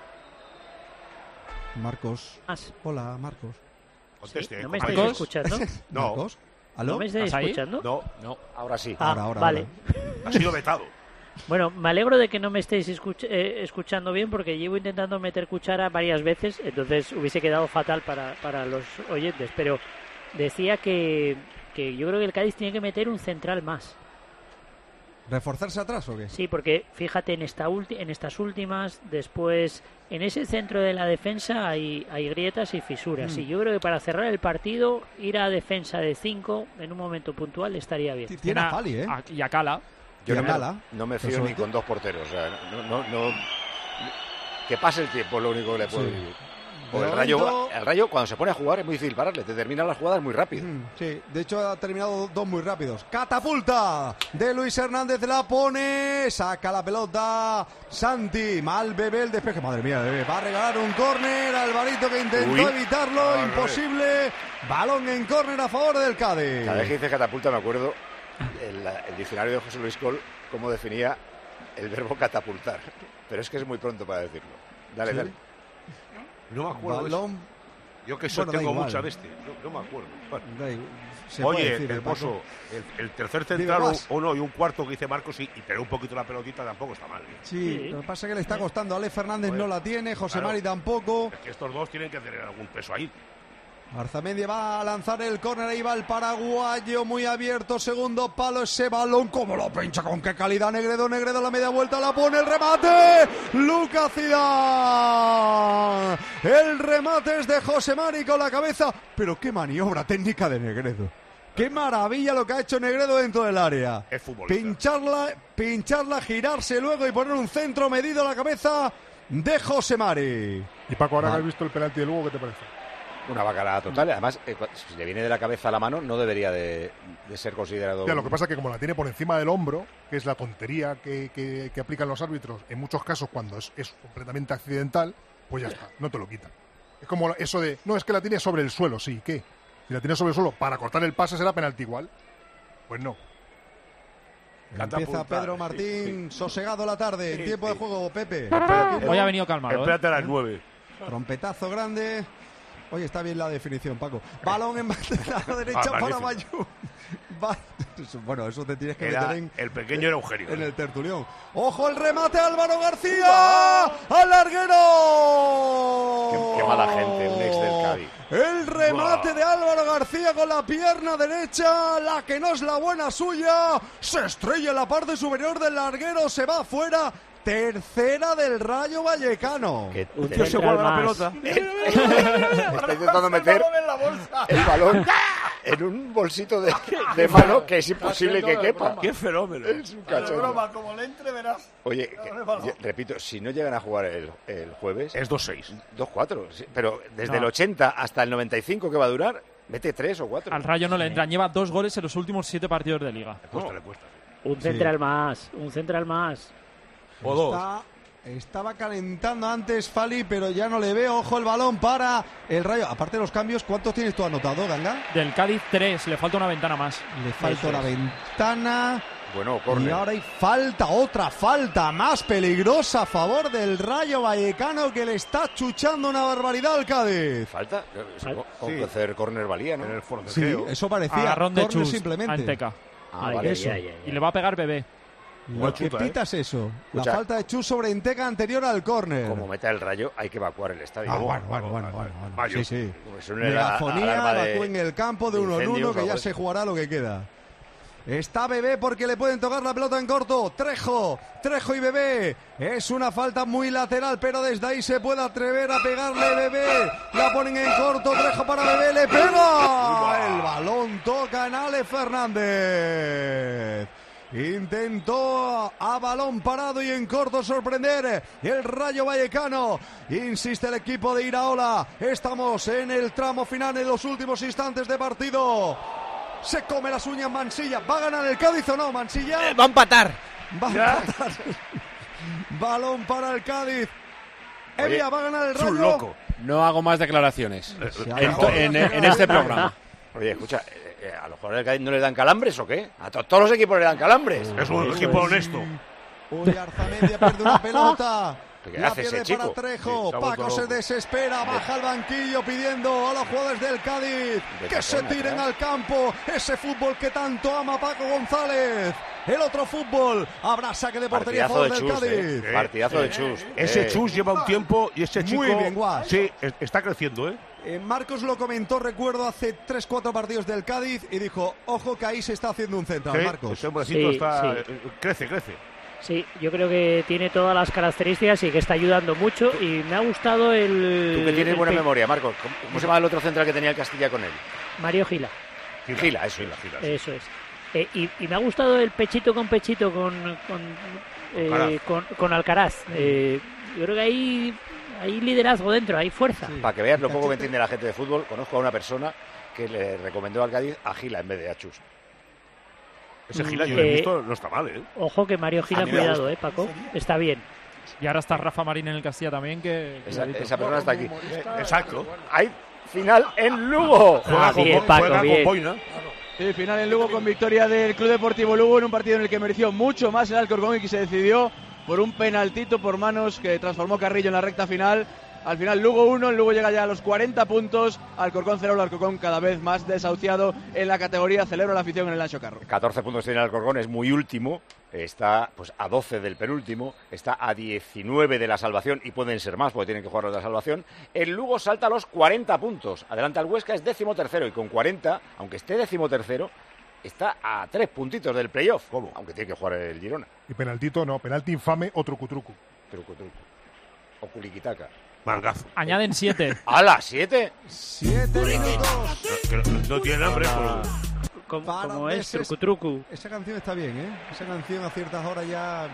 Marcos. Hola, Marcos. Conteste, ¿No me estáis escuchando? No. Marcos, ¿aló? ¿No me estáis escuchando? No. Ahora sí. Ahora. Vale. Ha sido vetado. Bueno, me alegro de que no me estéis escuchando bien porque llevo intentando meter cuchara varias veces, entonces hubiese quedado fatal para los oyentes. Pero decía que yo creo que el Cádiz tiene que meter un central más. ¿Reforzarse atrás o qué? Sí, porque fíjate en estas últimas, después en ese centro de la defensa hay grietas y fisuras. Y yo creo que para cerrar el partido, ir a defensa de 5 en un momento puntual estaría bien. Tiene a Fali, ¿eh? Y a Cala. Yo no me fío ni con dos porteros. O sea, no. Que pase el tiempo, lo único que le puedo decir. El Rayo, cuando se pone a jugar, es muy difícil pararle. Te terminan las jugadas muy rápido. Sí, de hecho ha terminado dos muy rápidos. Catapulta de Luis Hernández, la pone, saca la pelota Santi, mal bebé el despeje. Madre mía, va a regalar un córner. Alvarito que intentó evitarlo, imposible. Balón en córner a favor del Cádiz. Cada vez que dice catapulta me acuerdo el diccionario de José Luis Col cómo definía el verbo catapultar. Pero es que es muy pronto para decirlo. Dale. No me acuerdo. Balón. Yo que tengo mucha de este. No me acuerdo. Oye, el Pozo, el tercer central y un cuarto que dice Marcos y tener un poquito la pelotita tampoco está mal. Sí, lo que pasa es que le está costando. Alex Fernández no la tiene, José Mari tampoco. Es que estos dos tienen que tener algún peso ahí. Arzamendi va a lanzar el córner, ahí va el paraguayo muy abierto, segundo palo, ese balón, como lo pincha, con qué calidad Negredo la media vuelta, la pone, el remate, Lucas Zidane, el remate es de José Mari con la cabeza, pero qué maniobra técnica de Negredo, qué maravilla lo que ha hecho Negredo dentro del área, es futbolista. Pincharla, girarse luego y poner un centro medido a la cabeza de José Mari. Y Paco, ahora que has visto el penalti de Lugo, ¿qué te parece? Una bacalada total. Además, si le viene de la cabeza a la mano, no debería de ser considerado... Ya, lo que pasa es que como la tiene por encima del hombro, que es la tontería que aplican los árbitros, en muchos casos cuando es completamente accidental, pues ya está, no te lo quitan. Es como eso de, no, es que la tiene sobre el suelo, sí, ¿qué? Si la tiene sobre el suelo para cortar el pase será penalti igual. Pues no. Empieza Pedro Martín, sosegado la tarde, en tiempo de juego, Pepe. Hoy ha venido calmado. Espérate a las 9. Trompetazo grande. Oye, está bien la definición, Paco. Balón en la derecha para Bayún. Bueno, eso te tienes que meter en... El pequeño era Eugenio. En el tertulión. ¡Ojo el remate, Álvaro García! ¡Al larguero! Qué mala gente, el ex del Cádiz. El remate de Álvaro García con la pierna derecha, la que no es la buena suya. Se estrella en la parte superior del larguero, se va afuera. Tercera del Rayo Vallecano. Un tío se guarda la pelota. Está intentando meter el balón en un bolsito de mano que es imposible que quepa. ¡Qué fenómeno! Es un cachondo. broma, como le entre verás. Oye, repito, si no llegan a jugar el jueves... Es 2-6. 2-4, sí, pero desde el 80 hasta el 95 que va a durar, mete 3 o 4. Al Rayo no le entran, lleva 2 goles en los últimos 7 partidos de Liga. Le cuesta. Un central más, un central más. O 2. Estaba calentando antes Fali, pero ya no le veo. Ojo el balón para el Rayo. Aparte de los cambios, ¿cuántos tienes tú anotado, Ganga? Del Cádiz 3, le falta una ventana más. Le falta una ventana. Bueno, córner. Y ahora hay otra falta más peligrosa a favor del Rayo Vallecano, que le está chuchando una barbaridad al Cádiz. ¿Falta? Con que hacer córner valía, ¿no? En el forcejeo. Sí, eso parecía. Agarrón de córner Chus simplemente. a Enteca. Vale. Eso. Y le va a pegar Bebé. Lo que pitas eso. Escucha, la falta de Chus sobre Enteca anterior al córner. Como meta el Rayo, hay que evacuar el estadio. Bueno. Sí, sí. Megafonía, evacúen el campo de 1 en 1, que ya se jugará lo que queda. Está Bebé porque le pueden tocar la pelota en corto. Trejo y Bebé. Es una falta muy lateral, pero desde ahí se puede atrever a pegarle Bebé. La ponen en corto. Trejo para Bebé. Le pega. El balón toca en Ale Fernández. Intentó a balón parado y en corto sorprender el Rayo Vallecano. Insiste el equipo de Iraola. Estamos en el tramo final, en los últimos instantes de partido. Se come las uñas Mansilla. ¿Va a ganar el Cádiz o no, Mansilla? Va a empatar. Va a empatar. Balón para el Cádiz. Evia, ¿va a ganar el Rayo? Es un loco. No hago más declaraciones en este programa. Oye, escucha, ¿a los jugadores del Cádiz no le dan calambres o qué? A todos los equipos le dan calambres. Es un equipo honesto. Uy, Arzamendia pierde una pelota. ¿Qué la hace pierde ese chico? para Trejo. Sí, Paco se desespera, baja al banquillo pidiendo a los jugadores del Cádiz que se tiren al campo. Ese fútbol que tanto ama Paco González. El otro fútbol. Habrá saque de portería a favor del Cádiz. Partidazo de Chus. Ese Chus lleva un tiempo y ese chico... Muy bien, Guas. Sí, está creciendo, ¿eh? Marcos lo comentó, recuerdo, hace 3-4 partidos del Cádiz y dijo, ojo que ahí se está haciendo un central, Sí, Marcos. ese hombrecito está... Crece. Sí, yo creo que tiene todas las características y que está ayudando mucho y me ha gustado el... Tú que tienes buena memoria, Marcos. ¿Cómo se llama el otro central que tenía el Castilla con él? Mario Gila. Gila, eso es. Y me ha gustado el pechito con Alcaraz. Yo creo que hay liderazgo dentro, hay fuerza. Para que veas lo poco que entiende la gente de fútbol, conozco a una persona que le recomendó al Cádiz a Gila en vez de a Chus. Ese Gila, yo lo he visto, no está mal, ¿eh? Ojo que Mario Gila, cuidado, Paco. Está bien. Y ahora está Rafa Marín en el Castilla también, que... Esa persona está aquí. Exacto. Hay final en Lugo. Juega con Boina. Sí, final en Lugo con victoria del Club Deportivo Lugo en un partido en el que mereció mucho más el Alcorcón y que se decidió por un penaltito por manos que transformó Carrillo en la recta final. Al final Lugo 1, el Lugo llega ya a los 40 puntos, Alcorcón 0, el Alcorcón cada vez más desahuciado en la categoría, celebra la afición en el Ancho Carro. 14 puntos tiene el Alcorcón, es muy último, está pues a 12 del penúltimo, está a 19 de la salvación y pueden ser más porque tienen que jugar los de la salvación. El Lugo salta a los 40 puntos, adelanta al Huesca, es 13º y con 40, aunque esté 13º, está a 3 puntitos del playoff, ¿cómo? Aunque tiene que jugar el Girona. Y penaltito no, penalti infame o trucutrucu. Trucutrucu. O culiquitaca. Mangazo. Añaden 7. ¡Hala! ¿7? 7 minutos. No tiene hambre, pero... Como es trucu. Esa canción está bien, ¿eh? Esa canción a ciertas horas ya...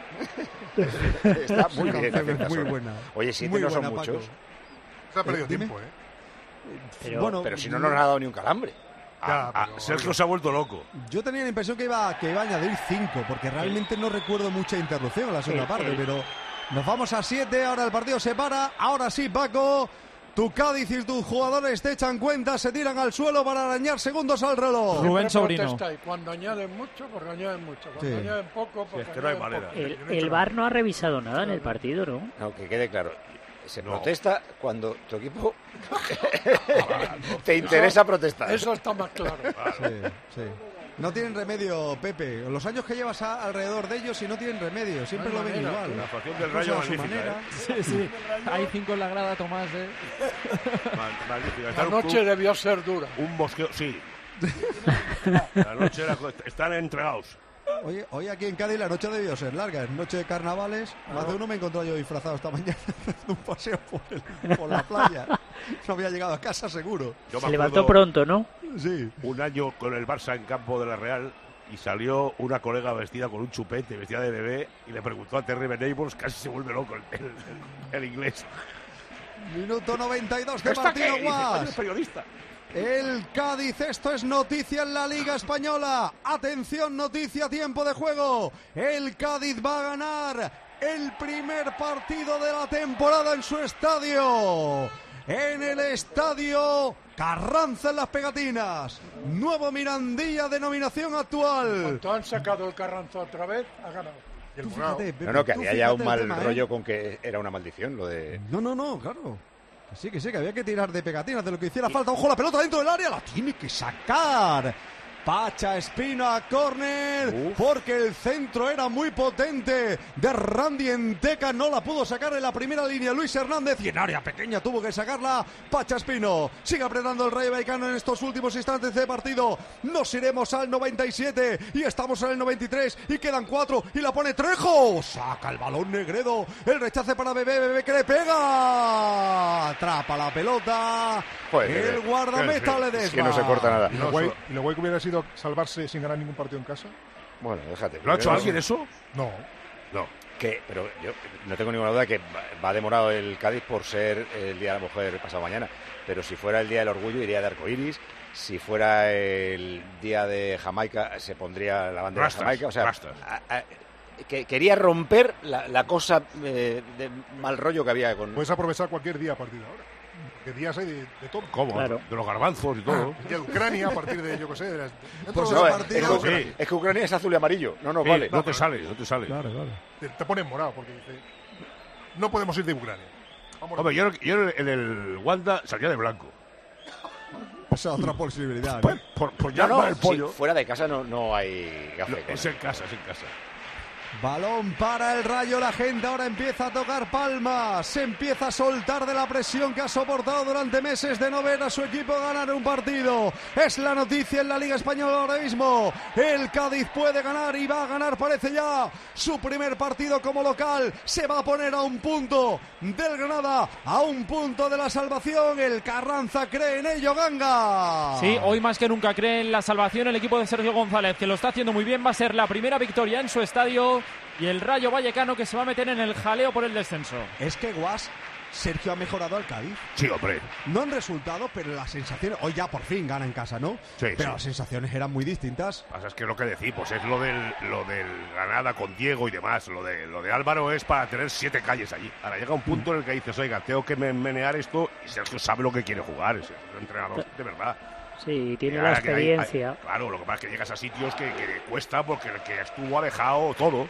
Está muy bien. Muy buena. Oye, 7 muy no son buena, muchos. Paco. Se ha perdido tiempo, ¿eh? Pero si no nos ha dado ni un calambre. Sergio se ha vuelto loco. Yo tenía la impresión que iba a añadir 5, porque realmente no recuerdo mucha interrupción en la segunda parte, pero nos vamos a 7, ahora el partido se para, ahora sí, Paco, tu Cádiz y tus jugadores te echan cuenta, se tiran al suelo para arañar segundos al reloj. Rubén Sobrino. Cuando añaden mucho, porque añaden mucho, cuando añaden poco, porque es que no hay manera. El VAR no ha revisado nada en el partido, ¿no? No, que quede claro. Se protesta cuando tu equipo te interesa protestar. Eso está más claro. Sí. No tienen remedio, Pepe. Los años que llevas alrededor de ellos y no tienen remedio. Siempre lo ven igual. La actuación del Rayo magnífica. Sí. Hay 5 en la grada, Tomás. Magnífica. La noche debió ser dura. Un bosqueo, sí. La noche están entregados. Hoy aquí en Cádiz la noche debió ser larga, es noche de carnavales. Más de uno me he encontrado yo disfrazado esta mañana haciendo un paseo por la playa. No había llegado a casa seguro. Se levantó pronto, ¿no? Sí. Un año con el Barça en campo de la Real y salió una colega vestida con un chupete, vestida de bebé, y le preguntó a Terry Venables, casi se vuelve loco el inglés. Minuto 92 de Martino Guas. Periodista. El Cádiz, esto es noticia en la Liga Española. Atención, noticia, tiempo de juego. El Cádiz va a ganar el primer partido de la temporada en su estadio. En el estadio Carranza en las Pegatinas. Nuevo Mirandilla, denominación actual. Cuando han sacado el Carranza otra vez, ha ganado. No, que había ya un mal rollo con que era una maldición lo de... No, claro. Que sí, que había que tirar de pegatinas de lo que hiciera falta. Ojo, la pelota dentro del área, la tiene que sacar. Pacha Espino a córner, porque el centro era muy potente de Randy Enteca, no la pudo sacar en la primera línea Luis Hernández, y en área pequeña tuvo que sacarla Pacha Espino. Sigue apretando el Rayo Vallecano en estos últimos instantes de partido. Nos iremos al 97 y estamos en el 93 y quedan 4 y la pone Trejo. Saca el balón Negredo, el rechace para Bebé que le pega. Atrapa la pelota. El guardameta Ledesma. Es que no se corta nada. Y lo guay que hubiera sido salvarse sin ganar ningún partido en casa. Bueno, déjate. ¿Lo ha hecho alguien eso? No. Pero yo no tengo ninguna duda que va demorado el Cádiz por ser el Día de la Mujer pasado mañana. Pero si fuera el Día del Orgullo, iría de arcoiris. Si fuera el Día de Jamaica, se pondría la bandera de Jamaica. O sea, que quería romper la cosa de mal rollo que había con... Puedes aprovechar cualquier día a partir de ahora. Que días hay de todo. ¿Cómo? Claro. De los garbanzos y todo. Y de Ucrania a partir de, yo qué sé, es que Ucrania es azul y amarillo. No vale. No te sale. Claro. Te pones morado porque dice, no podemos ir de Ucrania. Hombre, yo en el Wanda salía de blanco. Esa es otra posibilidad. Pues ya no, el pollo. Fuera de casa no hay gafe. Es en casa. Balón para el Rayo, la gente ahora empieza a tocar palmas, se empieza a soltar de la presión que ha soportado durante meses de no ver a su equipo ganar un partido. Es la noticia en la Liga Española ahora mismo. El Cádiz puede ganar y va a ganar, parece ya, su primer partido como local. Se va a poner a un punto del Granada, a un punto de la salvación. El Carranza cree en ello, Ganga. Sí, hoy más que nunca cree en la salvación el equipo de Sergio González, que lo está haciendo muy bien. Va a ser la primera victoria en su estadio. Y el Rayo Vallecano que se va a meter en el jaleo por el descenso. Es que Sergio ha mejorado al Cádiz. Sí, hombre. No en resultados, pero las sensaciones... Hoy ya por fin gana en casa, ¿no? Sí, pero las sensaciones eran muy distintas. Es que lo que decimos es lo del Granada con Diego y demás. Lo de Álvaro es para tener 7 calles allí. Ahora llega un punto en el que dices, oiga, tengo que menear esto, y Sergio sabe lo que quiere jugar. Es un entrenador de verdad. Sí, tiene la experiencia. Claro, lo que pasa es que llegas a sitios que cuesta, porque el que estuvo ha dejado todo.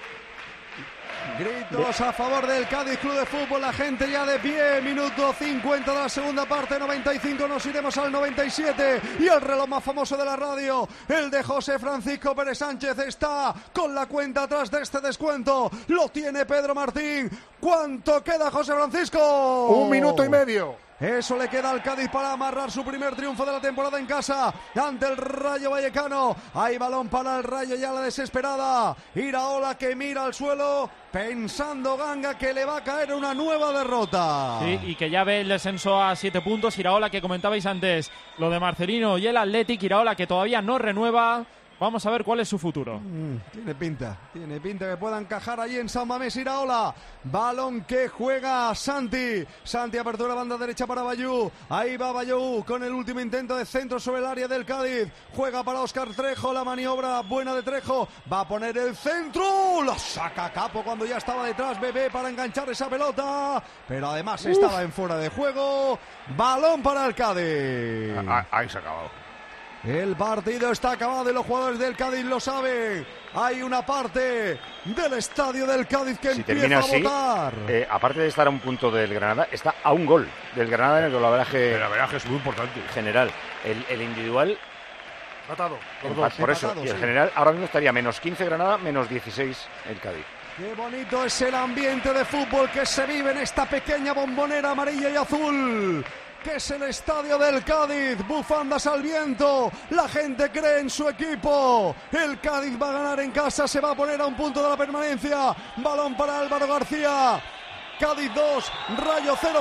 Gritos a favor del Cádiz Club de Fútbol, la gente ya de pie. Minuto 50 de la segunda parte, 95, nos iremos al 97. Y el reloj más famoso de la radio, el de José Francisco Pérez Sánchez, está con la cuenta atrás de este descuento. Lo tiene Pedro Martín. ¿Cuánto queda, José Francisco? 1 minuto y medio. Eso le queda al Cádiz para amarrar su primer triunfo de la temporada en casa ante el Rayo Vallecano. Hay balón para el Rayo, ya la desesperada Iraola, que mira al suelo pensando, Ganga, que le va a caer una nueva derrota. Sí, y que ya ve el descenso a 7 puntos. Iraola, que comentabais antes, lo de Marcelino y el Athletic. Iraola, que todavía no renueva. Vamos a ver cuál es su futuro. Tiene pinta que pueda encajar allí en San Mamés. Iraola, balón que juega Santi, apertura banda derecha para Bayú, ahí va Bayú con el último intento de centro sobre el área del Cádiz, juega para Óscar Trejo, la maniobra buena de Trejo, va a poner el centro, la saca Capo cuando ya estaba detrás Bebé para enganchar esa pelota, pero además estaba en fuera de juego. Balón para el Cádiz. Ahí se ha acabado. El partido está acabado y los jugadores del Cádiz lo saben. Hay una parte del estadio del Cádiz que empieza a votar. Aparte de estar a un punto del Granada, está a un gol del Granada en el golaveraje. El averaje es muy importante. General. El individual... Matado. Por eso. Y el general ahora mismo estaría menos 15 Granada, menos 16 el Cádiz. Qué bonito es el ambiente de fútbol que se vive en esta pequeña bombonera amarilla y azul. que es el estadio del Cádiz. Bufandas al viento, la gente cree en su equipo. El Cádiz va a ganar en casa, se va a poner a un punto de la permanencia. Balón para Álvaro García. Cádiz 2, Rayo 0,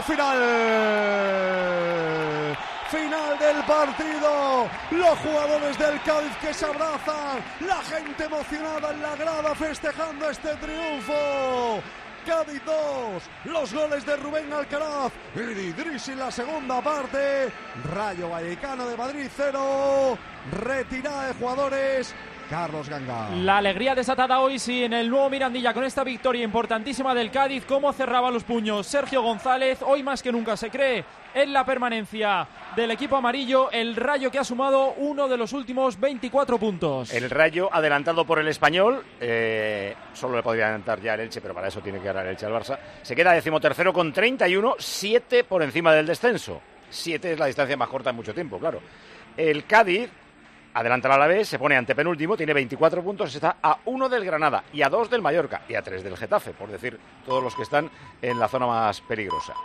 final. Final del partido, los jugadores del Cádiz que se abrazan, la gente emocionada en la grada festejando este triunfo. Cádiz 2, los goles de Rubén Alcaraz y de Idrissi en la segunda parte. Rayo Vallecano de Madrid 0, retirada de jugadores. Carlos Ganga. La alegría desatada hoy sí en el nuevo Mirandilla con esta victoria importantísima del Cádiz. Cómo cerraba los puños Sergio González. Hoy más que nunca se cree en la permanencia del equipo amarillo. El Rayo que ha sumado uno de los últimos 24 puntos. El Rayo adelantado por el Español. Solo le podría adelantar ya el Elche, pero para eso tiene que ganar el Elche al Barça. Se queda 13º con 31, 7 por encima del descenso. 7 es la distancia más corta en mucho tiempo, claro. El Cádiz adelanta al Alavés, se pone antepenúltimo, tiene 24 puntos, está a 1 del Granada y a 2 del Mallorca y a 3 del Getafe, por decir todos los que están en la zona más peligrosa.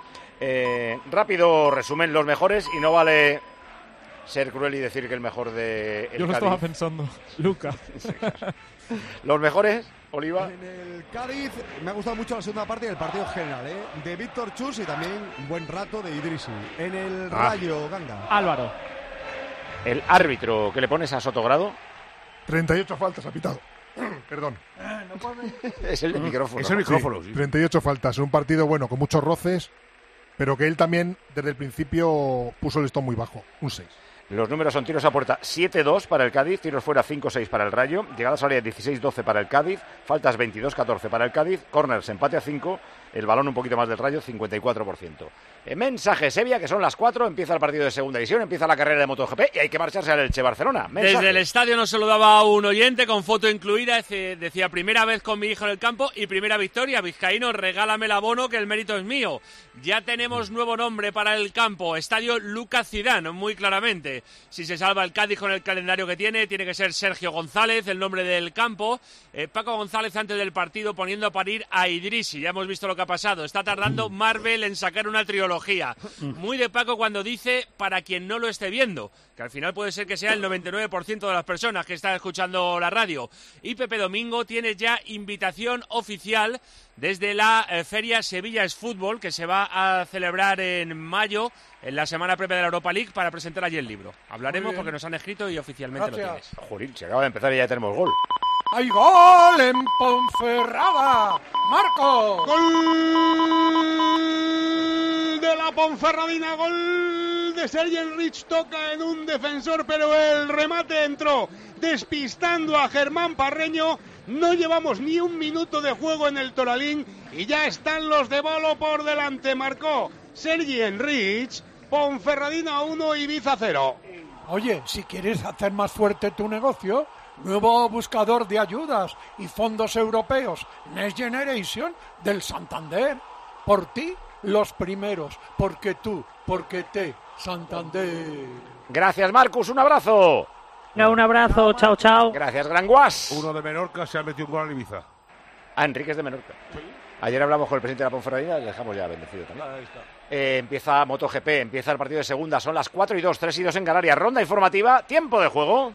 Rápido resumen, los mejores, y no vale ser cruel y decir que el mejor de el Yo lo Cádiz. estaba pensando, Luca. Los mejores, Oliva. En el Cádiz me ha gustado mucho la segunda parte y el partido general, de Víctor Chus y también un buen rato de Idrissi. En el Rayo, Ganga. Álvaro. El árbitro, ¿qué le pones a Sotogrado? 38 faltas ha pitado. Perdón. Es el micrófono. Es el micrófono, sí. 38 faltas. Un partido bueno, con muchos roces, pero que él también desde el principio puso el listón muy bajo. Un 6. Los números son tiros a puerta 7-2 para el Cádiz, tiros fuera 5-6 para el Rayo, llegadas a área 16-12 para el Cádiz, faltas 22-14 para el Cádiz, córners empate a 5, el balón un poquito más del Rayo, 54%. Mensaje Sevilla, que son las 4, empieza el partido de segunda división, empieza la carrera de MotoGP y hay que marcharse al Elche Barcelona. Mensaje. Desde el estadio nos saludaba un oyente con foto incluida, decía primera vez con mi hijo en el campo y primera victoria, vizcaíno, regálame el abono que el mérito es mío. Ya tenemos nuevo nombre para el campo, Estadio Lucas Zidane, muy claramente. Si se salva el Cádiz con el calendario que tiene que ser Sergio González, el nombre del campo. Paco González antes del partido poniendo a parir a Idrissi, ya hemos visto lo que ha pasado. Está tardando Marvel en sacar una trilogía. Muy de Paco cuando dice para quien no lo esté viendo, que al final puede ser que sea el 99% de las personas que están escuchando la radio. Y Pepe Domingo tiene ya invitación oficial desde la Feria Sevilla es Fútbol, que se va a celebrar en mayo, en la semana previa de la Europa League, para presentar allí el libro. Hablaremos porque nos han escrito y oficialmente Gracias. lo tienes. Jurín, se acaba de empezar y ya tenemos gol. ¡Hay gol en Ponferrada! ¡Marco! ¡Gol de la Ponferradina! ¡Gol de Sergi Enrich! Toca en un defensor, pero el remate entró despistando a Germán Parreño. No llevamos ni un minuto de juego en el Toralín y ya están los de Bolo por delante. Marcó Sergi Enrich. Ponferradina 1, Ibiza 0. Oye, si quieres hacer más fuerte tu negocio, nuevo buscador de ayudas y fondos europeos Next Generation del Santander. Por ti, los primeros. Porque tú, porque te, Santander. Gracias, Marcus, un abrazo. Un abrazo, chao, chao. Gracias, Gran Guas. Uno de Menorca se ha metido un gol al Ibiza. Enrique es de Menorca. Ayer hablamos con el presidente de la Ponferradina, le dejamos ya bendecido también. Ahí está. Empieza MotoGP, empieza el partido de segunda, son las 4-2, 3-2 en Canarias. Ronda informativa, tiempo de juego.